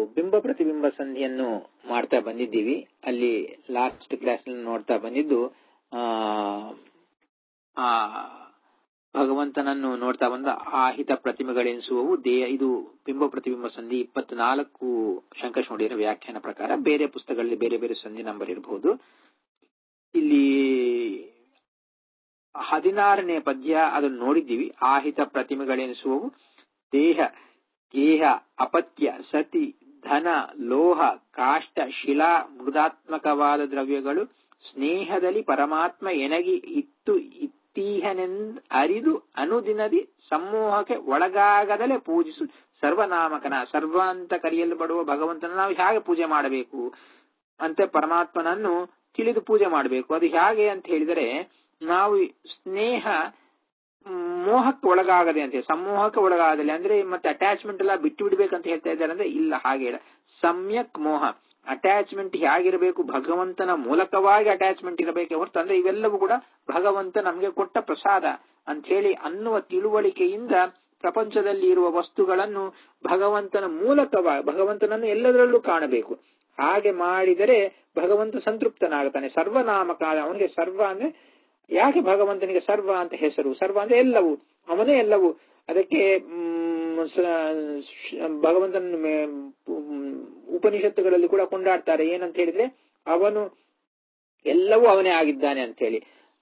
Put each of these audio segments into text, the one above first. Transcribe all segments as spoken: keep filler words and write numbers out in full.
ಬಿಂಬ ಪ್ರತಿಬಿಂಬ ಸಂಧಿಯನ್ನು ಮಾಡ್ತಾ ಬಂದಿದ್ದೀವಿ. ಅಲ್ಲಿ ಲಾಸ್ಟ್ ಕ್ಲಾಸ್ ನೋಡ್ತಾ ಬಂದಿದ್ದು ಆ ಭಗವಂತನನ್ನು ನೋಡ್ತಾ ಬಂದ ಆಹಿತ ಪ್ರತಿಮೆಗಳೆನಿಸುವವು ದೇಹ. ಇದು ಬಿಂಬ ಪ್ರತಿಬಿಂಬ ಸಂಧಿ ಇಪ್ಪತ್ನಾಲ್ಕು ಶಂಕರಶೂಡಿಯರ ವ್ಯಾಖ್ಯಾನ ಪ್ರಕಾರ. ಬೇರೆ ಪುಸ್ತಕಗಳಲ್ಲಿ ಬೇರೆ ಬೇರೆ ಸಂಧಿ ನಂಬರ್ ಇರಬಹುದು. ಇಲ್ಲಿ ಹದಿನಾರನೇ ಪದ್ಯ ಅದನ್ನು ನೋಡಿದ್ದೀವಿ. ಆಹಿತ ಪ್ರತಿಮೆಗಳೆನಿಸುವವು ದೇಹ, ಗೇಹ, ಅಪತ್ಯ, ಸತಿ, ಧನ, ಲೋಹ, ಕಾಷ್ಟ, ಶಿಲಾ, ಮೃದಾತ್ಮಕವಾದ ದ್ರವ್ಯಗಳು ಸ್ನೇಹದಲ್ಲಿ ಪರಮಾತ್ಮ ಎನಗಿ ಇತ್ತು ಇತ್ತೀಹನೆಂದು ಅರಿದು ಅನುದಿನದಿ ಸಮೂಹಕ್ಕೆ ಒಳಗಾಗದಲೇ ಪೂಜಿಸು ಸರ್ವನಾಮಕನ. ಸರ್ವ ಅಂತ ಕರೆಯಲ್ಪಡುವ ಭಗವಂತನ ನಾವು ಹೇಗೆ ಪೂಜೆ ಮಾಡಬೇಕು ಅಂತ ಪರಮಾತ್ಮನನ್ನು ತಿಳಿದು ಪೂಜೆ ಮಾಡಬೇಕು. ಅದು ಹೇಗೆ ಅಂತ ಹೇಳಿದರೆ, ನಾವು ಸ್ನೇಹ ಮೋಹಕ್ಕೆ ಒಳಗಾಗದೆ ಅಂತ ಹೇಳಿ, ಸಮೂಹಕ್ಕೆ ಒಳಗಾಗದಲ್ಲಿ ಅಂದ್ರೆ ಮತ್ತೆ ಅಟ್ಯಾಚ್ಮೆಂಟ್ ಎಲ್ಲ ಬಿಟ್ಟು ಬಿಡ್ಬೇಕಂತ ಹೇಳ್ತಾ ಇದ್ದಾರೆ ಅಂದ್ರೆ ಇಲ್ಲ, ಹಾಗೆ ಇಲ್ಲ. ಸಮ್ಯಕ್ ಮೋಹ, ಅಟ್ಯಾಚ್ಮೆಂಟ್ ಹೇಗಿರಬೇಕು, ಭಗವಂತನ ಮೂಲಕವಾಗಿ ಅಟ್ಯಾಚ್ಮೆಂಟ್ ಇರಬೇಕೆ ಹೊರತು ಅಂದ್ರೆ ಇವೆಲ್ಲವೂ ಕೂಡ ಭಗವಂತ ನಮಗೆ ಕೊಟ್ಟ ಪ್ರಸಾದ ಅಂತ ಹೇಳಿ ಅನ್ನುವ ತಿಳುವಳಿಕೆಯಿಂದ ಪ್ರಪಂಚದಲ್ಲಿ ಇರುವ ವಸ್ತುಗಳನ್ನು ಭಗವಂತನ ಮೂಲಕವಾಗಿ ಭಗವಂತನನ್ನು ಎಲ್ಲದರಲ್ಲೂ ಕಾಣಬೇಕು. ಹಾಗೆ ಮಾಡಿದರೆ ಭಗವಂತ ಸಂತೃಪ್ತನಾಗುತ್ತಾನೆ. ಸರ್ವನಾಮಕ, ಅವನಿಗೆ ಸರ್ವ ಅಂದ್ರೆ ಯಾಕೆ ಭಗವಂತನಿಗೆ ಸರ್ವ ಅಂತ ಹೆಸರು? ಸರ್ವ ಅಂದ್ರೆ ಎಲ್ಲವೂ, ಅವನೇ ಎಲ್ಲವೂ. ಅದಕ್ಕೆ ಭಗವಂತನ ಉಪನಿಷತ್ತುಗಳಲ್ಲಿ ಕೂಡ ಕೊಂಡಾಡ್ತಾರೆ. ಏನಂತ ಹೇಳಿದ್ರೆ, ಅವನು ಎಲ್ಲವೂ ಅವನೇ ಆಗಿದ್ದಾನೆ ಅಂತ ಹೇಳಿ.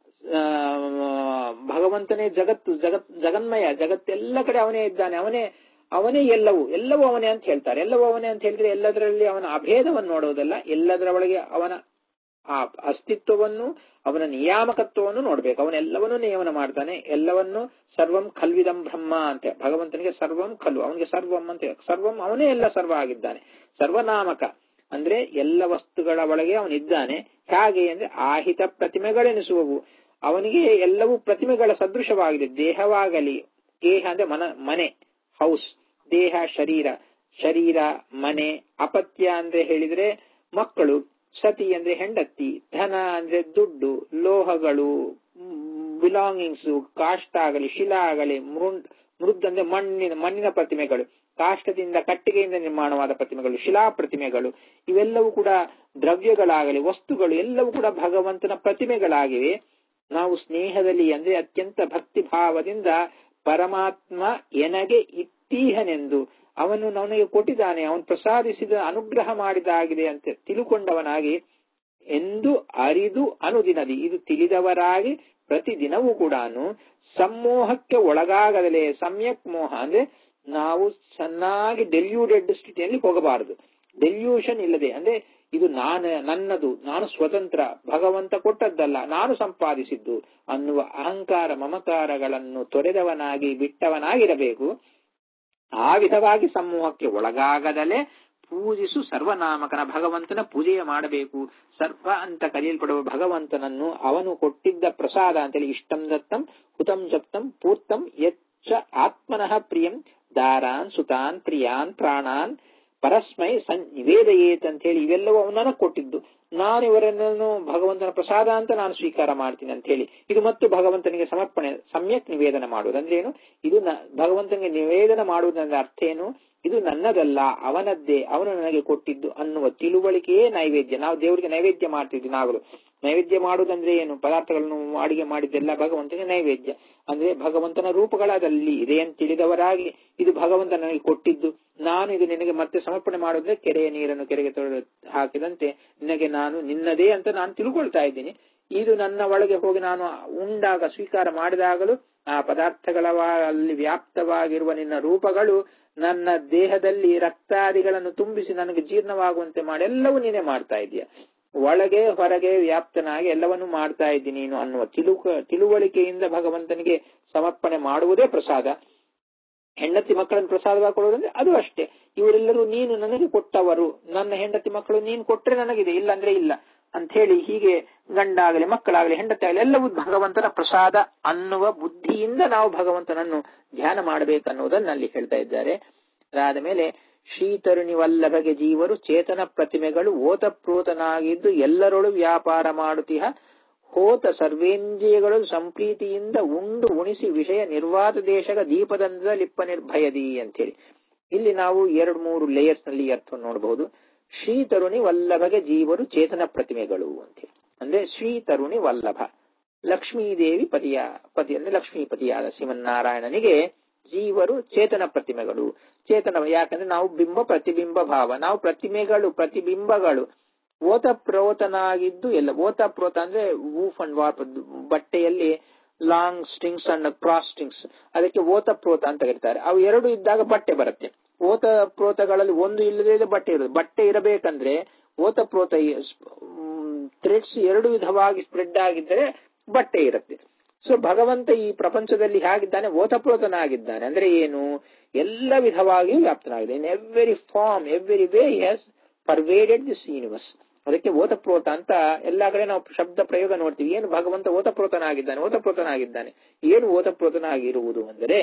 ಭಗವಂತನೇ ಜಗತ್ತು, ಜಗತ್ ಜಗನ್ಮಯ, ಜಗತ್ತೆಲ್ಲ ಕಡೆ ಅವನೇ ಇದ್ದಾನೆ, ಅವನೇ ಅವನೇ ಎಲ್ಲವೂ, ಎಲ್ಲವೂ ಅವನೇ ಅಂತ ಹೇಳ್ತಾರೆ. ಎಲ್ಲವೂ ಅವನೇ ಅಂತ ಹೇಳಿದ್ರೆ ಎಲ್ಲದರಲ್ಲಿ ಅವನ ಅಭೇದವನ್ನು ನೋಡುವುದಲ್ಲ, ಎಲ್ಲದರ ಒಳಗೆ ಅವನ ಆ ಅಸ್ತಿತ್ವವನ್ನು, ಅವನ ನಿಯಾಮಕತ್ವವನ್ನು ನೋಡ್ಬೇಕು. ಅವನೆಲ್ಲವನ್ನೂ ನಿಯಮನ ಮಾಡ್ತಾನೆ. ಎಲ್ಲವನ್ನು ಸರ್ವಂ ಖಲ್ವಿದಂ ಬ್ರಹ್ಮ ಅಂತ ಭಗವಂತನಿಗೆ ಸರ್ವಂ ಖಲ್ವು, ಅವನಿಗೆ ಸರ್ವಂ ಅಂತ ಸರ್ವಂ, ಅವನೇ ಎಲ್ಲ ಸರ್ವ ಆಗಿದ್ದಾನೆ. ಸರ್ವನಾಮಕ ಅಂದ್ರೆ ಎಲ್ಲ ವಸ್ತುಗಳ ಒಳಗೆ ಅವನಿದ್ದಾನೆ. ಹೇಗೆ ಅಂದ್ರೆ ಆಹಿತ ಪ್ರತಿಮೆಗಳೆನಿಸುವವು, ಅವನಿಗೆ ಎಲ್ಲವೂ ಪ್ರತಿಮೆಗಳ ಸದೃಶವಾಗಿದೆ. ದೇಹವಾಗಲಿ, ದೇಹ ಅಂದ್ರೆ ಮನ ಮನೆ ಹೌಸ್, ದೇಹ ಶರೀರ, ಶರೀರ ಮನೆ, ಅಪತ್ಯ ಅಂದ್ರೆ ಹೇಳಿದ್ರೆ ಮಕ್ಕಳು, ಸತಿ ಅಂದ್ರೆ ಹೆಂಡತಿ, ಧನ ಅಂದ್ರೆ ದುಡ್ಡು, ಲೋಹಗಳು ಬಿಲಾಂಗಿಂಗ್ಸ್, ಕಾಷ್ಟ ಆಗಲಿ, ಶಿಲಾ ಆಗಲಿ, ಮೃದ್ ಮೃದ್ ಅಂದ್ರೆ ಮಣ್ಣಿನ ಮಣ್ಣಿನ ಪ್ರತಿಮೆಗಳು, ಕಾಷ್ಟದಿಂದ ಕಟ್ಟಿಗೆಯಿಂದ ನಿರ್ಮಾಣವಾದ ಪ್ರತಿಮೆಗಳು, ಶಿಲಾ ಪ್ರತಿಮೆಗಳು, ಇವೆಲ್ಲವೂ ಕೂಡ ದ್ರವ್ಯಗಳಾಗಲಿ, ವಸ್ತುಗಳು ಎಲ್ಲವೂ ಕೂಡ ಭಗವಂತನ ಪ್ರತಿಮೆಗಳಾಗಿವೆ. ನಾವು ಸ್ನೇಹದಲ್ಲಿ ಅಂದ್ರೆ ಅತ್ಯಂತ ಭಕ್ತಿ ಭಾವದಿಂದ ಪರಮಾತ್ಮ ಎನಗೆ ಇತ್ತೀಹನೆಂದು, ಅವನು ನನಗೆ ಕೊಟ್ಟಿದ್ದಾನೆ, ಅವನು ಪ್ರಸಾದಿಸಿದ ಅನುಗ್ರಹ ಮಾಡಿದಾಗಿದೆ ಅಂತ ತಿಳುಕೊಂಡವನಾಗಿ ಎಂದು ಅರಿದು ಅನುದಿನದಿ, ಇದು ತಿಳಿದವರಾಗಿ ಪ್ರತಿದಿನವೂ ಕೂಡ ಸಮೋಹಕ್ಕೆ ಒಳಗಾಗದಲೇ, ಸಮ್ಯಕ್ ಮೋಹ ಅಂದ್ರೆ ನಾವು ಚೆನ್ನಾಗಿ ಡೆಲ್ಯೂಡೆಡ್ ಸ್ಥಿತಿಯಲ್ಲಿ ಹೋಗಬಾರದು. ಡೆಲ್ಯೂಷನ್ ಇಲ್ಲದೆ ಅಂದ್ರೆ ಇದು ನಾನು, ನನ್ನದು, ನಾನು ಸ್ವತಂತ್ರ, ಭಗವಂತ ಕೊಟ್ಟದ್ದಲ್ಲ, ನಾನು ಸಂಪಾದಿಸಿದ್ದು ಅನ್ನುವ ಅಹಂಕಾರ ಮಮಕಾರಗಳನ್ನು ತೊರೆದವನಾಗಿ ಬಿಟ್ಟವನಾಗಿರಬೇಕು. ಆ ವಿಧವಾಗಿ ಸಮೂಹಕ್ಕೆ ಒಳಗಾಗದಲೇ ಪೂಜಿಸು ಸರ್ವನಾಮಕನ, ಭಗವಂತನ ಪೂಜೆಯ ಮಾಡಬೇಕು. ಸರ್ವ ಅಂತ ಕರೆಯಲ್ಪಡುವ ಭಗವಂತನನ್ನು ಅವನು ಕೊಟ್ಟಿದ್ದ ಪ್ರಸಾದ ಅಂತೇಳಿ ಇಷ್ಟಂ ದತ್ತಂ ಹುತಂ ಜಪ್ತಂ ಪೂರ್ತಂ ಯಚ್ಚ ಆತ್ಮನಃ ಪ್ರಿಯಂ ದಾರಾನ್ ಸುತಾನ್ ಪ್ರಿಯಾನ್ ಪ್ರಾಣಾನ್ ಪರಸ್ಮೈ ಸನ್ ನಿವೇದಯೇತ್ ಅಂತ ಹೇಳಿ ಇವೆಲ್ಲವೂ ಅವನನ್ನು ಕೊಟ್ಟಿದ್ದು. ನಾನು ಇವರನ್ನು ಭಗವಂತನ ಪ್ರಸಾದ ಅಂತ ನಾನು ಸ್ವೀಕಾರ ಮಾಡ್ತೀನಿ ಅಂತ ಹೇಳಿ ಇದು ಮತ್ತು ಭಗವಂತನಿಗೆ ಸಮರ್ಪಣೆ, ಸಮ್ಯಕ್ ನಿವೇದನ ಮಾಡುವುದು ಅಂದ್ರೆ ಏನು? ಇದು ಭಗವಂತನಿಗೆ ನಿವೇದನ ಮಾಡುವುದರ ಅರ್ಥ ಏನು? ಇದು ನನ್ನದಲ್ಲ, ಅವನದ್ದೇ, ಅವನು ನನಗೆ ಕೊಟ್ಟಿದ್ದು ಅನ್ನುವ ತಿಳುವಳಿಕೆಯೇ ನೈವೇದ್ಯ. ನಾವು ದೇವರಿಗೆ ನೈವೇದ್ಯ ಮಾಡ್ತಿದ್ವಿ. ನಾಗಲು ನೈವೇದ್ಯ ಮಾಡುವುದಂದ್ರೆ ಏನು? ಪದಾರ್ಥಗಳನ್ನು ಅಡಿಗೆ ಮಾಡಿದ್ದೆಲ್ಲ ಭಗವಂತನಿಗೆ ನೈವೇದ್ಯ ಅಂದ್ರೆ ಭಗವಂತನ ರೂಪಗಳದಲ್ಲಿ ಇದೆ ಅಂತ ತಿಳಿದವರಾಗಿ ಇದು ಭಗವಂತ ನನಗೆ ಕೊಟ್ಟಿದ್ದು, ನಾನು ಇದು ನಿನಗೆ ಮತ್ತೆ ಸಮರ್ಪಣೆ ಮಾಡುವುದ್ರೆ ಕೆರೆಯ ನೀರನ್ನು ಕೆರೆಗೆ ತೊಳೆದು ಹಾಕಿದಂತೆ ನಿನಗೆ ನಾನು ನಿನ್ನದೇ ಅಂತ ನಾನು ತಿಳ್ಕೊಳ್ತಾ ಇದ್ದೀನಿ. ಇದು ನನ್ನ ಒಳಗೆ ಹೋಗಿ ನಾನು ಉಂಡಾಗ ಸ್ವೀಕಾರ ಮಾಡಿದಾಗಲೂ ಆ ಪದಾರ್ಥಗಳ ಅಲ್ಲಿ ವ್ಯಾಪ್ತವಾಗಿರುವ ನಿನ್ನ ರೂಪಗಳು ನನ್ನ ದೇಹದಲ್ಲಿ ರಕ್ತಾದಿಗಳನ್ನು ತುಂಬಿಸಿ ನನಗೆ ಜೀರ್ಣವಾಗುವಂತೆ ಮಾಡಿ ಎಲ್ಲವೂ ನೀನೇ ಮಾಡ್ತಾ ಇದೀಯ. ಒಳಗೆ ಹೊರಗೆ ವ್ಯಾಪ್ತನಾಗಿ ಎಲ್ಲವನ್ನೂ ಮಾಡ್ತಾ ಇದ್ದೀನಿ ನೀನು ಅನ್ನುವ ತಿಳು ತಿಳುವಳಿಕೆಯಿಂದ ಭಗವಂತನಿಗೆ ಸಮರ್ಪಣೆ ಮಾಡುವುದೇ ಪ್ರಸಾದ. ಹೆಂಡತಿ ಮಕ್ಕಳನ್ನು ಪ್ರಸಾದವಾಗಿ ಕೊಡುವುದಂದ್ರೆ ಅದು ಅಷ್ಟೇ. ಇವರೆಲ್ಲರೂ ನೀನು ನನಗೆ ಕೊಟ್ಟವರು, ನನ್ನ ಹೆಂಡತಿ ಮಕ್ಕಳು ನೀನು ಕೊಟ್ಟರೆ ನನಗಿದೆ, ಇಲ್ಲ ಅಂದ್ರೆ ಇಲ್ಲ ಅಂತ ಹೇಳಿ ಹೀಗೆ ಗಂಡಾಗಲಿ ಮಕ್ಕಳಾಗಲಿ ಹೆಂಡತಿ ಆಗಲಿ ಎಲ್ಲವೂ ಭಗವಂತನ ಪ್ರಸಾದ ಅನ್ನುವ ಬುದ್ಧಿಯಿಂದ ನಾವು ಭಗವಂತನನ್ನು ಧ್ಯಾನ ಮಾಡಬೇಕನ್ನುವುದನ್ನು ಅಲ್ಲಿ ಹೇಳ್ತಾ ಇದ್ದಾರೆ. ಅದಾದ ಮೇಲೆ ಶ್ರೀತರುಣಿ ವಲ್ಲಭಗೆ ಜೀವರು ಚೇತನ ಪ್ರತಿಮೆಗಳು ಓತಪ್ರೋತನಾಗಿದ್ದು ಎಲ್ಲರೊಳು ವ್ಯಾಪಾರ ಮಾಡುತ್ತಿಹ ಹೋತ ಸರ್ವೇಂದ್ರಿಯಗಳು ಸಂಪ್ರೀತಿಯಿಂದ ಉಂಡು ಉಣಿಸಿ ವಿಷಯ ನಿರ್ವಾತ ದೇಶಗ ದೀಪದಂದ ಲಿಪ್ಪ ನಿರ್ಭಯದಿ ಅಂತೇಳಿ ಇಲ್ಲಿ ನಾವು ಎರಡು ಮೂರು ಲೇಯರ್ಸ್ ನಲ್ಲಿ ಅರ್ಥವನ್ನು ನೋಡಬಹುದು. ಶ್ರೀ ತರುಣಿ ವಲ್ಲಭಗೆ ಜೀವರು ಚೇತನ ಪ್ರತಿಮೆಗಳು ಅಂತ ಹೇಳಿ. ಅಂದ್ರೆ ಶ್ರೀ ತರುಣಿ ವಲ್ಲಭ ಲಕ್ಷ್ಮೀದೇವಿ ಪತಿಯ ಪತಿ ಅಂದ್ರೆ ಲಕ್ಷ್ಮೀಪತಿಯಾದ ಶ್ರೀಮನ್ನಾರಾಯಣನಿಗೆ ಜೀವರು ಚೇತನ ಪ್ರತಿಮೆಗಳು. ಚೇತನ ಯಾಕಂದ್ರೆ ನಾವು ಬಿಂಬ ಪ್ರತಿಬಿಂಬ ಭಾವ, ನಾವು ಪ್ರತಿಮೆಗಳು ಪ್ರತಿಬಿಂಬಗಳು. ಓತಪ್ರೋತನಾಗಿದ್ದು ಎಲ್ಲ. ಓತಪ್ರೋತ ಅಂದ್ರೆ ವೂಫ್ ಅಂಡ್ ವಾರ್ಪ್, ಬಟ್ಟೆಯಲ್ಲಿ long strings and cross strings, ಅದಕ್ಕೆ ಓತಪ್ರೋತ ಅಂತ ಕರೀತಾರೆ. ಅವು ಎರಡು ಇದ್ದಾಗ ಬಟ್ಟೆ ಬರುತ್ತೆ. ಓತಪ್ರೋತಗಳಲ್ಲಿ ಒಂದು ಇಲ್ಲದೆ ಬಟ್ಟೆ ಇರೋದು. ಬಟ್ಟೆ ಇರಬೇಕಂದ್ರೆ ಓತಪ್ರೋತ ಥ್ರೆಡ್ಸ್ ಎರಡು ವಿಧವಾಗಿ ಸ್ಪ್ರೆಡ್ ಆಗಿದ್ದರೆ ಬಟ್ಟೆ ಇರುತ್ತೆ. ಸೊ ಭಗವಂತ ಈ ಪ್ರಪಂಚದಲ್ಲಿ ಹೇಗಿದ್ದಾನೆ? ಓತಪ್ರೋತನಾಗಿದ್ದಾನೆ. ಅಂದ್ರೆ ಏನು? ಎಲ್ಲ ವಿಧವಾಗಿಯೂ ವ್ಯಾಪ್ತನಾಗಿದೆ. In every form every way has pervaded this universe. ಅದಕ್ಕೆ ಓತಪ್ರೋತ ಅಂತ ಎಲ್ಲಾ ಕಡೆ ನಾವು ಶಬ್ದ ಪ್ರಯೋಗ ನೋಡ್ತೀವಿ. ಏನು ಭಗವಂತ ಓತಪ್ರೋತನಾಗಿದ್ದಾನೆ, ಓತಪ್ರೋತನಾಗಿದ್ದಾನೆ. ಏನು ಓತಪ್ರೋತನಾಗಿರುವುದು ಅಂದರೆ,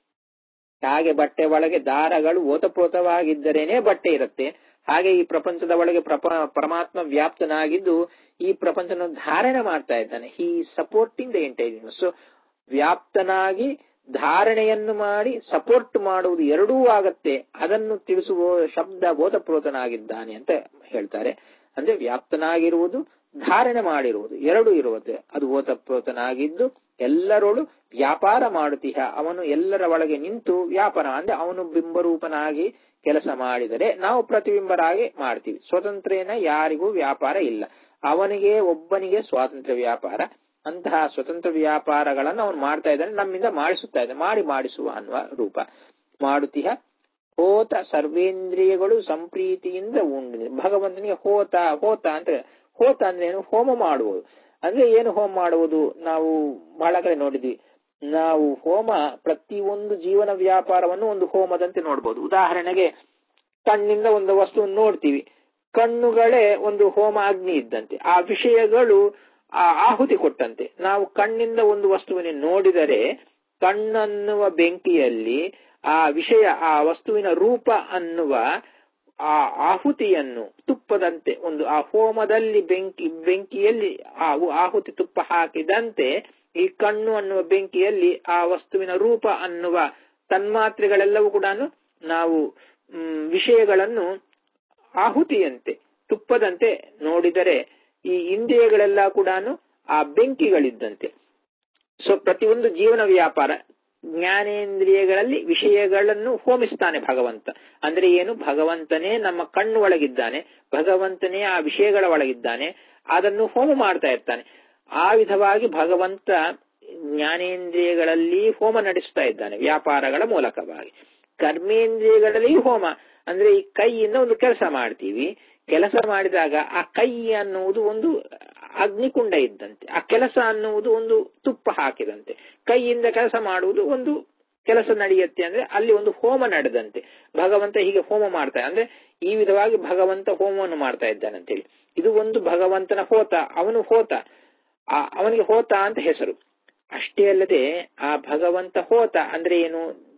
ಹಾಗೆ ಬಟ್ಟೆ ಒಳಗೆ ದಾರಗಳು ಓತಪ್ರೋತವಾಗಿದ್ದರೇನೆ ಬಟ್ಟೆ ಇರುತ್ತೆ. ಹಾಗೆ ಈ ಪ್ರಪಂಚದ ಒಳಗೆ ಪ್ರಪ ಪರಮಾತ್ಮ ವ್ಯಾಪ್ತನಾಗಿದ್ದು ಈ ಪ್ರಪಂಚನ ಧಾರಣೆ ಮಾಡ್ತಾ ಇದ್ದಾನೆ. He supporting the entire universe. So ವ್ಯಾಪ್ತನಾಗಿ ಧಾರಣೆಯನ್ನು ಮಾಡಿ ಸಪೋರ್ಟ್ ಮಾಡುವುದು ಎರಡೂ ಆಗತ್ತೆ. ಅದನ್ನು ತಿಳಿಸುವ ಶಬ್ದ ಓತಪ್ರೋತನಾಗಿದ್ದಾನೆ ಅಂತ ಹೇಳ್ತಾರೆ. ಅಂದ್ರೆ ವ್ಯಾಪ್ತನಾಗಿರುವುದು, ಧಾರಣೆ ಮಾಡಿರುವುದು ಎರಡು ಇರುವುದು. ಅದು ಓತಪ್ರೋತನಾಗಿದ್ದು ಎಲ್ಲರೊಳು ವ್ಯಾಪಾರ ಮಾಡುತ್ತೀಹ. ಅವನು ಎಲ್ಲರ ಒಳಗೆ ನಿಂತು ವ್ಯಾಪಾರ ಅಂದ್ರೆ ಅವನು ಬಿಂಬರೂಪನಾಗಿ ಕೆಲಸ ಮಾಡಿದರೆ ನಾವು ಪ್ರತಿಬಿಂಬರಾಗಿ ಮಾಡ್ತೀವಿ. ಸ್ವತಂತ್ರೇನ ಯಾರಿಗೂ ವ್ಯಾಪಾರ ಇಲ್ಲ. ಅವನಿಗೆ ಒಬ್ಬನಿಗೆ ಸ್ವಾತಂತ್ರ್ಯ ವ್ಯಾಪಾರ. ಅಂತಹ ಸ್ವತಂತ್ರ ವ್ಯಾಪಾರಗಳನ್ನು ಅವನು ಮಾಡ್ತಾ ಇದ್ದಾನೆ, ನಮ್ಮಿಂದ ಮಾಡಿಸುತ್ತಾ ಇದ್ದಾನೆ. ಮಾಡಿ ಮಾಡಿಸುವ ಅನ್ನುವ ರೂಪ ಮಾಡುತ್ತೀಹ. ಹೋತ ಸರ್ವೇಂದ್ರಿಯಗಳು ಸಂಪ್ರೀತಿಯಿಂದ ಉಂಡು. ಭಗವಂತನಿಗೆ ಹೋತ ಹೋತ ಅಂದ್ರೆ ಹೋತ ಅಂದ್ರೆ ಏನು? ಹೋಮ ಮಾಡುವುದು. ಅಂದ್ರೆ ಏನು ಹೋಮ ಮಾಡುವುದು? ನಾವು ಬಹಳ ಕಡೆ ನೋಡಿದ್ವಿ. ನಾವು ಹೋಮ ಪ್ರತಿಯೊಂದು ಜೀವನ ವ್ಯಾಪಾರವನ್ನು ಒಂದು ಹೋಮದಂತೆ ನೋಡ್ಬೋದು. ಉದಾಹರಣೆಗೆ ಕಣ್ಣಿಂದ ಒಂದು ವಸ್ತುವನ್ನು ನೋಡ್ತೀವಿ. ಕಣ್ಣುಗಳೇ ಒಂದು ಹೋಮ ಅಗ್ನಿ ಇದ್ದಂತೆ. ಆ ವಿಷಯಗಳು ಆ ಆಹುತಿ ಕೊಟ್ಟಂತೆ. ನಾವು ಕಣ್ಣಿಂದ ಒಂದು ವಸ್ತುವಿನ ನೋಡಿದರೆ ಕಣ್ಣನ್ನುವ ಬೆಂಕಿಯಲ್ಲಿ ಆ ವಿಷಯ, ಆ ವಸ್ತುವಿನ ರೂಪ ಅನ್ನುವ ಆ ಆಹುತಿಯನ್ನು ತುಪ್ಪದಂತೆ ಒಂದು ಆ ಹೋಮದಲ್ಲಿ ಬೆಂಕಿ ಬೆಂಕಿಯಲ್ಲಿ ಆ ಆಹುತಿ ತುಪ್ಪ ಹಾಕಿದಂತೆ ಈ ಕಣ್ಣು ಅನ್ನುವ ಬೆಂಕಿಯಲ್ಲಿ ಆ ವಸ್ತುವಿನ ರೂಪ ಅನ್ನುವ ತನ್ಮಾತ್ರೆಗಳೆಲ್ಲವೂ ಕೂಡ ನಾವು ವಿಷಯಗಳನ್ನು ಆಹುತಿಯಂತೆ ತುಪ್ಪದಂತೆ ನೋಡಿದರೆ ಈ ಇಂದ್ರಿಯಗಳೆಲ್ಲ ಕೂಡ ಆ ಬೆಂಕಿಗಳಿದ್ದಂತೆ. ಸೊ ಪ್ರತಿಯೊಂದು ಜೀವನ ವ್ಯಾಪಾರ ಜ್ಞಾನೇಂದ್ರಿಯಗಳಲ್ಲಿ ವಿಷಯಗಳನ್ನು ಹೋಮಿಸ್ತಾನೆ ಭಗವಂತ. ಅಂದ್ರೆ ಏನು? ಭಗವಂತನೇ ನಮ್ಮ ಕಣ್ಣು ಒಳಗಿದ್ದಾನೆ, ಭಗವಂತನೇ ಆ ವಿಷಯಗಳ ಒಳಗಿದ್ದಾನೆ, ಅದನ್ನು ಹೋಮ ಮಾಡ್ತಾ ಇರ್ತಾನೆ. ಆ ವಿಧವಾಗಿ ಭಗವಂತ ಜ್ಞಾನೇಂದ್ರಿಯಗಳಲ್ಲಿ ಹೋಮ ನಡೆಸ್ತಾ ಇದ್ದಾನೆ ವ್ಯಾಪಾರಗಳ ಮೂಲಕವಾಗಿ. ಕರ್ಮೇಂದ್ರಿಯಗಳಲ್ಲಿ ಹೋಮ ಅಂದ್ರೆ ಈ ಕೈಯಿಂದ ಒಂದು ಕೆಲಸ ಮಾಡ್ತೀವಿ. ಕೆಲಸ ಮಾಡಿದಾಗ ಆ ಕೈ ಅನ್ನುವುದು ಒಂದು ಅಗ್ನಿಕುಂಡ ಇದ್ದಂತೆ, ಆ ಕೆಲಸ ಅನ್ನುವುದು ಒಂದು ತುಪ್ಪ ಹಾಕಿದಂತೆ. ಕೈಯಿಂದ ಕೆಲಸ ಮಾಡುವುದು ಒಂದು ಕೆಲಸ ನಡೆಯುತ್ತೆ ಅಂದ್ರೆ ಅಲ್ಲಿ ಒಂದು ಹೋಮ ನಡೆದಂತೆ. ಭಗವಂತ ಹೀಗೆ ಹೋಮ ಮಾಡ್ತಾ ಅಂದ್ರೆ ಈ ವಿಧವಾಗಿ ಭಗವಂತ ಹೋಮವನ್ನು ಮಾಡ್ತಾ ಇದ್ದಾನೆ ಅಂತೇಳಿ. ಇದು ಒಂದು ಭಗವಂತನ ಹೋತ. ಅವನು ಹೋತ, ಆ ಅವನಿಗೆ ಹೋತ ಅಂತ ಹೆಸರು. ಅಷ್ಟೇ ಅಲ್ಲದೆ ಆ ಭಗವಂತ ಹೋತ ಅಂದ್ರೆ ಏನು?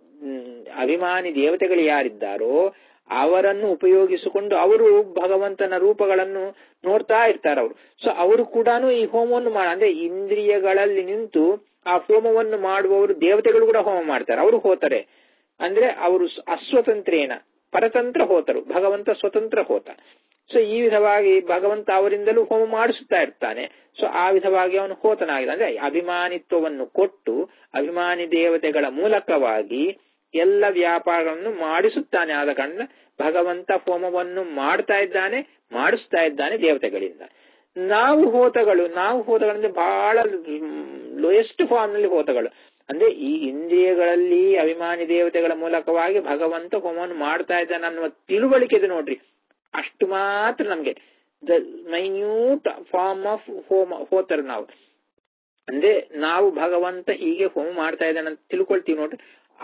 ಅಭಿಮಾನಿ ದೇವತೆಗಳು ಯಾರಿದ್ದಾರೋ ಅವರನ್ನು ಉಪಯೋಗಿಸಿಕೊಂಡು ಅವರು ಭಗವಂತನ ರೂಪಗಳನ್ನು ನೋಡ್ತಾ ಇರ್ತಾರೆ ಅವರು. ಸೊ ಅವರು ಕೂಡ ಈ ಹೋಮವನ್ನು ಮಾಡ ಅಂದ್ರೆ ಇಂದ್ರಿಯಗಳಲ್ಲಿ ನಿಂತು ಆ ಹೋಮವನ್ನು ಮಾಡುವವರು ದೇವತೆಗಳು ಕೂಡ ಹೋಮ ಮಾಡ್ತಾರೆ. ಅವರು ಹೋತಾರೆ ಅಂದ್ರೆ ಅವರು ಅಸ್ವತಂತ್ರೇನ ಪರತಂತ್ರ ಹೋತರು, ಭಗವಂತ ಸ್ವತಂತ್ರ ಹೋತ. ಸೊ ಈ ವಿಧವಾಗಿ ಭಗವಂತ ಅವರಿಂದಲೂ ಹೋಮ ಮಾಡಿಸುತ್ತಾ ಇರ್ತಾನೆ. ಸೊ ಆ ವಿಧವಾಗಿ ಅವನು ಹೋತನಾಗಿದೆ. ಅಂದ್ರೆ ಅಭಿಮಾನಿತ್ವವನ್ನು ಕೊಟ್ಟು ಅಭಿಮಾನಿ ದೇವತೆಗಳ ಮೂಲಕವಾಗಿ ಎಲ್ಲ ವ್ಯಾಪಾರಗಳನ್ನು ಮಾಡಿಸುತ್ತಾನೆ. ಆದ ಕಾರಣ ಭಗವಂತ ಹೋಮವನ್ನು ಮಾಡ್ತಾ ಇದ್ದಾನೆ, ಮಾಡಿಸ್ತಾ ಇದ್ದಾನೆ ದೇವತೆಗಳಿಂದ. ನಾವು ಹೋತಗಳು ನಾವು ಹೋತಗಳಂದ್ರೆ ಬಹಳ ಲೋಯೆಸ್ಟ್ ಫಾರ್ಮ್ ನಲ್ಲಿ ಹೋತಗಳು. ಅಂದ್ರೆ ಈ ಇಂದ್ರಿಯಗಳಲ್ಲಿ ಅಭಿಮಾನಿ ದೇವತೆಗಳ ಮೂಲಕವಾಗಿ ಭಗವಂತ ಹೋಮವನ್ನು ಮಾಡ್ತಾ ಇದ್ದಾನೆ ಅನ್ನುವ ತಿಳುವಳಿಕೆ ಇದೆ ನೋಡ್ರಿ. ಅಷ್ಟು ಮಾತ್ರ ನಮ್ಗೆ ದ ಮೈನ್ಯೂಟ್ ಫಾರ್ಮ್ ಆಫ್ ಹೋಮ ಹೋತರು ನಾವು. ಅಂದ್ರೆ ನಾವು ಭಗವಂತ ಹೀಗೆ ಹೋಮ ಮಾಡ್ತಾ ಇದ್ದಾನೆ ಅಂತ ತಿಳ್ಕೊಳ್ತೀವಿ ನೋಡ್ರಿ.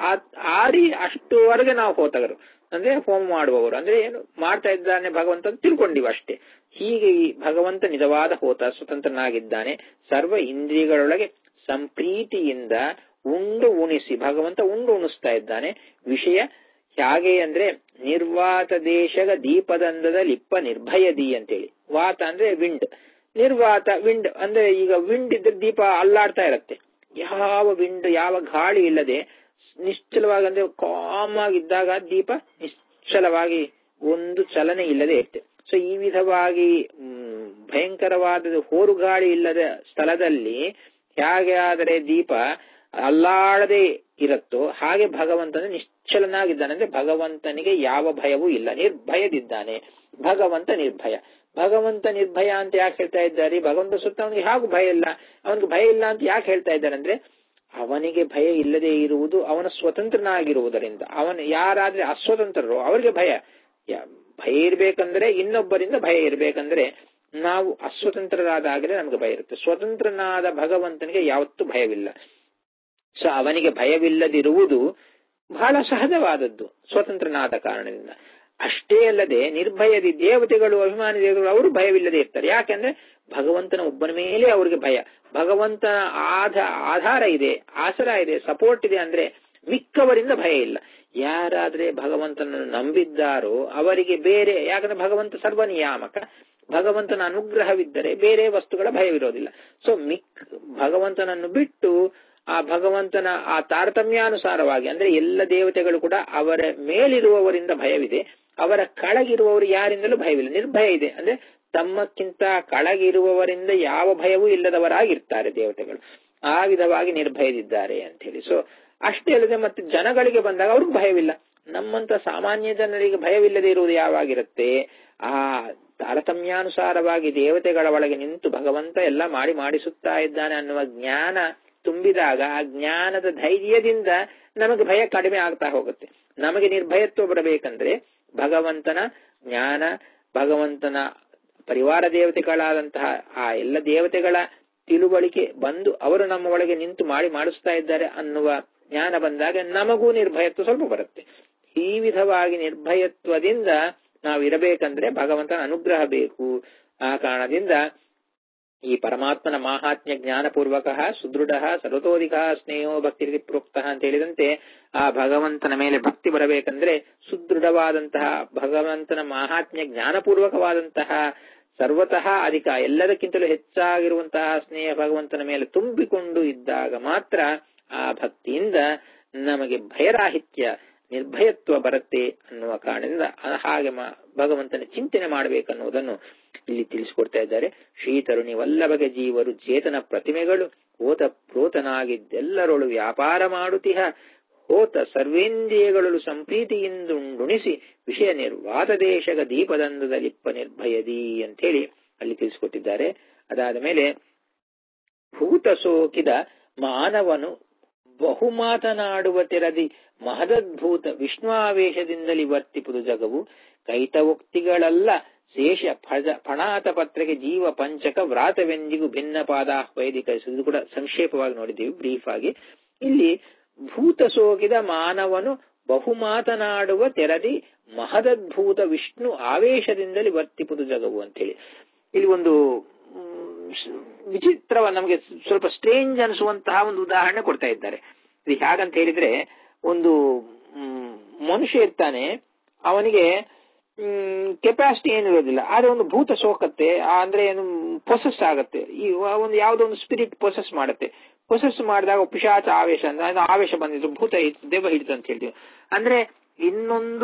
ಆ ರೀ ಅಷ್ಟುವರೆಗೆ ನಾವು ಹೋತಗರು ಅಂದ್ರೆ ಹೋಮ ಮಾಡುವವರು. ಅಂದ್ರೆ ಏನು ಮಾಡ್ತಾ ಇದ್ದಾನೆ ಭಗವಂತ ಅಂತ ತಿಳ್ಕೊಂಡಿವಿ ಅಷ್ಟೇ. ಹೀಗೆ ಈ ಭಗವಂತ ನಿಜವಾದ ಹೋತ, ಸ್ವತಂತ್ರನಾಗಿದ್ದಾನೆ. ಸರ್ವ ಇಂದ್ರಿಯಗಳೊಳಗೆ ಸಂಪ್ರೀತಿಯಿಂದ ಉಂಡು ಉಣಿಸಿ ಭಗವಂತ ಉಂಡು ಉಣಿಸ್ತಾ ಇದ್ದಾನೆ. ವಿಷಯ ಹೇಗೆ ಅಂದ್ರೆ ನಿರ್ವಾತ ದೇಶದ ದೀಪದಂದದ ಲಿಪ್ಪ ನಿರ್ಭಯದಿ ಅಂತೇಳಿ. ವಾತ ಅಂದ್ರೆ ವಿಂಡ್, ನಿರ್ವಾತ ವಿಂಡ್ ಅಂದ್ರೆ ಈಗ ವಿಂಡ್ ಇದ್ರೆ ದೀಪ ಅಲ್ಲಾಡ್ತಾ ಇರತ್ತೆ. ಯಾವ ವಿಂಡ್ ಯಾವ ಗಾಳಿ ಇಲ್ಲದೆ ನಿಶ್ಚಲವಾಗಿ ಅಂದ್ರೆ ಕಾಮ್ ಆಗಿದ್ದಾಗ ದೀಪ ನಿಶ್ಚಲವಾಗಿ ಒಂದು ಚಲನೆ ಇಲ್ಲದೆ ಇರುತ್ತೆ. ಸೊ ಈ ವಿಧವಾಗಿ ಹ್ಮ್ ಭಯಂಕರವಾದ ಹೋರುಗಾಳಿ ಇಲ್ಲದ ಸ್ಥಳದಲ್ಲಿ ಹೇಗೆ ಆದರೆ ದೀಪ ಅಲ್ಲಾಡದೆ ಇರುತ್ತೋ ಹಾಗೆ ಭಗವಂತನ ನಿಶ್ಚಲನಾಗಿದ್ದಾನೆ. ಅಂದ್ರೆ ಭಗವಂತನಿಗೆ ಯಾವ ಭಯವೂ ಇಲ್ಲ, ನಿರ್ಭಯದಿದ್ದಾನೆ. ಭಗವಂತ ನಿರ್ಭಯ. ಭಗವಂತ ನಿರ್ಭಯ ಅಂತ ಯಾಕೆ ಹೇಳ್ತಾ ಇದ್ದಾರೆ? ಭಗವಂತ ಸುತ್ತ ಅವನಿಗೆ ಹಾಗೂ ಭಯ ಇಲ್ಲ, ಅವನಿಗೆ ಭಯ ಇಲ್ಲ ಅಂತ ಯಾಕೆ ಹೇಳ್ತಾ ಇದ್ದಾರೆ ಅಂದ್ರೆ ಅವನಿಗೆ ಭಯ ಇಲ್ಲದೆ ಇರುವುದು ಅವನ ಸ್ವತಂತ್ರನಾಗಿರುವುದರಿಂದ. ಅವನು ಯಾರಾದ್ರೆ ಅಸ್ವತಂತ್ರರು ಅವರಿಗೆ ಭಯ. ಭಯ ಇರ್ಬೇಕಂದ್ರೆ ಇನ್ನೊಬ್ಬರಿಂದ ಭಯ ಇರ್ಬೇಕಂದ್ರೆ ನಾವು ಅಸ್ವತಂತ್ರರಾದಾಗಲೇ ನಮ್ಗೆ ಭಯ ಇರುತ್ತೆ. ಸ್ವತಂತ್ರನಾದ ಭಗವಂತನಿಗೆ ಯಾವತ್ತೂ ಭಯವಿಲ್ಲ. ಸೊ ಅವನಿಗೆ ಭಯವಿಲ್ಲದಿರುವುದು ಬಹಳ ಸಹಜವಾದದ್ದು ಸ್ವತಂತ್ರನಾದ ಕಾರಣದಿಂದ. ಅಷ್ಟೇ ಅಲ್ಲದೆ ನಿರ್ಭಯದಿ ದೇವತೆಗಳು, ಅಭಿಮಾನಿ ದೇವತೆಗಳು ಅವರು ಭಯವಿಲ್ಲದೆ ಇರ್ತಾರೆ. ಯಾಕೆಂದ್ರೆ ಭಗವಂತನ ಒಬ್ಬನ ಮೇಲೆ ಅವ್ರಿಗೆ ಭಯ. ಭಗವಂತನ ಆಧ ಆಧಾರ ಇದೆ, ಆಸರ ಇದೆ, ಸಪೋರ್ಟ್ ಇದೆ ಅಂದ್ರೆ ಮಿಕ್ಕವರಿಂದ ಭಯ ಇಲ್ಲ. ಯಾರಾದ್ರೆ ಭಗವಂತನನ್ನು ನಂಬಿದ್ದಾರೋ ಅವರಿಗೆ ಬೇರೆ, ಯಾಕಂದ್ರೆ ಭಗವಂತ ಸರ್ವನಿಯಾಮಕ, ಭಗವಂತನ ಅನುಗ್ರಹವಿದ್ದರೆ ಬೇರೆ ವಸ್ತುಗಳ ಭಯವಿರೋದಿಲ್ಲ. ಸೊ ಮಿಕ್ ಭಗವಂತನನ್ನು ಬಿಟ್ಟು ಆ ಭಗವಂತನ ಆ ತಾರತಮ್ಯಾನುಸಾರವಾಗಿ ಅಂದ್ರೆ ಎಲ್ಲ ದೇವತೆಗಳು ಕೂಡ ಅವರ ಮೇಲಿರುವವರಿಂದ ಭಯವಿದೆ, ಅವರ ಕೆಳಗಿರುವವರು ಯಾರಿಂದಲೂ ಭಯವಿಲ್ಲ, ನಿರ್ಭಯ ಇದೆ. ಅಂದ್ರೆ ತಮ್ಮಕ್ಕಿಂತ ಕೆಳಗಿರುವವರಿಂದ ಯಾವ ಭಯವೂ ಇಲ್ಲದವರಾಗಿರ್ತಾರೆ ದೇವತೆಗಳು. ಆ ವಿಧವಾಗಿ ನಿರ್ಭಯದಿದ್ದಾರೆ ಅಂತ ಹೇಳಿ. ಸೊ ಅಷ್ಟೇ ಅಲ್ಲದೆ ಮತ್ತೆ ಜನಗಳಿಗೆ ಬಂದಾಗ ಅವ್ರಿಗೂ ಭಯವಿಲ್ಲ. ನಮ್ಮಂತ ಸಾಮಾನ್ಯ ಜನರಿಗೆ ಭಯವಿಲ್ಲದೆ ಇರುವುದು ಯಾವಾಗಿರುತ್ತೆ? ಆ ತಾರತಮ್ಯಾನುಸಾರವಾಗಿ ದೇವತೆಗಳ ಒಳಗೆ ನಿಂತು ಭಗವಂತ ಎಲ್ಲ ಮಾಡಿ ಮಾಡಿಸುತ್ತಾ ಇದ್ದಾನೆ ಅನ್ನುವ ಜ್ಞಾನ ತುಂಬಿದಾಗ ಆ ಜ್ಞಾನದ ಧೈರ್ಯದಿಂದ ನಮಗೆ ಭಯ ಕಡಿಮೆ ಆಗ್ತಾ ಹೋಗುತ್ತೆ. ನಮಗೆ ನಿರ್ಭಯತ್ವ ಬರಬೇಕಂದ್ರೆ ಭಗವಂತನ ಜ್ಞಾನ, ಭಗವಂತನ ಪರಿವಾರ ದೇವತೆಗಳಾದಂತಹ ಆ ಎಲ್ಲ ದೇವತೆಗಳ ತಿಳುವಳಿಕೆ ಬಂದು ಅವರು ನಮ್ಮ ಒಳಗೆ ನಿಂತು ಮಾಡಿ ಮಾಡಿಸ್ತಾ ಇದ್ದಾರೆ ಅನ್ನುವ ಜ್ಞಾನ ಬಂದಾಗ ನಮಗೂ ನಿರ್ಭಯತ್ವ ಸ್ವಲ್ಪ ಬರುತ್ತೆ. ಈ ವಿಧವಾಗಿ ನಿರ್ಭಯತ್ವದಿಂದ ನಾವು ಇರಬೇಕಂದ್ರೆ ಭಗವಂತನ ಅನುಗ್ರಹ ಬೇಕು. ಆ ಕಾರಣದಿಂದ ಈ ಪರಮಾತ್ಮನ ಮಾಹಾತ್ಮ್ಯ ಜ್ಞಾನಪೂರ್ವಕ ಸುದೃಢ ಸರ್ವತೋಧಿಕ ಸ್ನೇಹೋ ಭಕ್ತಿ ಪ್ರೋಕ್ತ ಅಂತ ಹೇಳಿದಂತೆ ಆ ಭಗವಂತನ ಮೇಲೆ ಭಕ್ತಿ ಬರಬೇಕಂದ್ರೆ ಸುದೃಢವಾದಂತಹ ಭಗವಂತನ ಮಾಹಾತ್ಮ್ಯ ಜ್ಞಾನಪೂರ್ವಕವಾದಂತಹ ಸರ್ವತಃ ಅಧಿಕ ಎಲ್ಲದಕ್ಕಿಂತಲೂ ಹೆಚ್ಚಾಗಿರುವಂತಹ ಸ್ನೇಹ ಭಗವಂತನ ಮೇಲೆ ತುಂಬಿಕೊಂಡು ಇದ್ದಾಗ ಮಾತ್ರ ಆ ಭಕ್ತಿಯಿಂದ ನಮಗೆ ಭಯರಾಹಿತ್ಯ ನಿರ್ಭಯತ್ವ ಬರುತ್ತೆ ಅನ್ನುವ ಕಾರಣದಿಂದ ಹಾಗೆ ಭಗವಂತನ ಚಿಂತನೆ ಮಾಡಬೇಕನ್ನುವುದನ್ನು ಇಲ್ಲಿ ತಿಳಿಸಿಕೊಡ್ತಾ ಇದ್ದಾರೆ. ಶ್ರೀತರುಣಿ ವಲ್ಲಭಗೆ ಜೀವರು ಚೇತನ ಪ್ರತಿಮೆಗಳು ಹೋತ ಪ್ರೋತನಾಗಿದ್ದೆಲ್ಲರೊಳು ವ್ಯಾಪಾರ ಮಾಡುತ್ತಿಹ ಹೋತ ಸರ್ವೇಂದ್ರಿಯಗಳು ಸಂಪ್ರೀತಿಯಿಂದುಂಡುಣಿಸಿ ವಿಷಯ ನಿರ್ವಾತ ದೇಶಗ ದೀಪದಂದದಲಿಪ್ಪ ನಿರ್ಭಯದಿ ಅಂತ ಹೇಳಿ ಅಲ್ಲಿ ತಿಳಿಸಿಕೊಟ್ಟಿದ್ದಾರೆ. ಅದಾದ ಮೇಲೆ ಭೂತ ಸೋಕಿದ ಮಾನವನು ಬಹು ಮಾತನಾಡುವ ತೆರದಿ ಮಹದದ್ಭೂತ ವಿಷ್ಣುವಾವೇಶದಿಂದಲೇ ವರ್ತಿಪುದು ಜಗವು ಕೈತವೋಕ್ತಿಗಳಲ್ಲ ಶೇಷ ಫಜ ಫಣಾತ ಪತ್ರೆಗೆ ಜೀವ ಪಂಚಕ ವ್ರಾತವೆಂದಿಗೂ ಭಿನ್ನ ಪಾದಾಹ್ವೈದಿಕರಿಸುವುದು. ಇದು ಕೂಡ ಸಂಕ್ಷೇಪವಾಗಿ ನೋಡಿದ್ದೀವಿ ಬ್ರೀಫ್ ಆಗಿ. ಇಲ್ಲಿ ಭೂತ ಸೋಕಿದ ಮಾನವನು ಬಹು ಮಾತನಾಡುವ ತೆರದಿ ಮಹದದ್ಭೂತ ವಿಷ್ಣು ಆವೇಶದಿಂದಲೇ ವರ್ತಿಪುದು ಜಗವು ಅಂತ ಹೇಳಿ ಇಲ್ಲಿ ಒಂದು ವಿಚಿತ್ರವ ನಮಗೆ ಸ್ವಲ್ಪ ಸ್ಟ್ರೇಂಜ್ ಅನಿಸುವಂತಹ ಒಂದು ಉದಾಹರಣೆ ಕೊಡ್ತಾ ಇದ್ದಾರೆ. ಇದು ಹೇಗಂತ ಹೇಳಿದ್ರೆ ಒಂದು ಮನುಷ್ಯ ಇರ್ತಾನೆ, ಅವನಿಗೆ ಹ್ಮ್ ಕೆಪಾಸಿಟಿ ಏನು ಇರೋದಿಲ್ಲ, ಆದ್ರೆ ಒಂದು ಭೂತ ಸೋಕತ್ತೆ ಅಂದ್ರೆ ಏನು ಪ್ರೊಸೆಸ್ ಆಗತ್ತೆ. ಈ ಒಂದು ಯಾವ್ದೋ ಒಂದು ಸ್ಪಿರಿಟ್ ಪ್ರೊಸೆಸ್ ಮಾಡುತ್ತೆ. ಪ್ರೊಸೆಸ್ ಮಾಡಿದಾಗ ಪಿಶಾಚ ಆವೇಶ ಅಂದ್ರೆ ಆವೇಶ ಬಂದಿದ್ದು ಭೂತ ಹಿಡಿತು ದೆವ್ವ ಹಿಡಿತು ಅಂತ ಹೇಳ್ತೀವಿ. ಅಂದ್ರೆ ಇನ್ನೊಂದು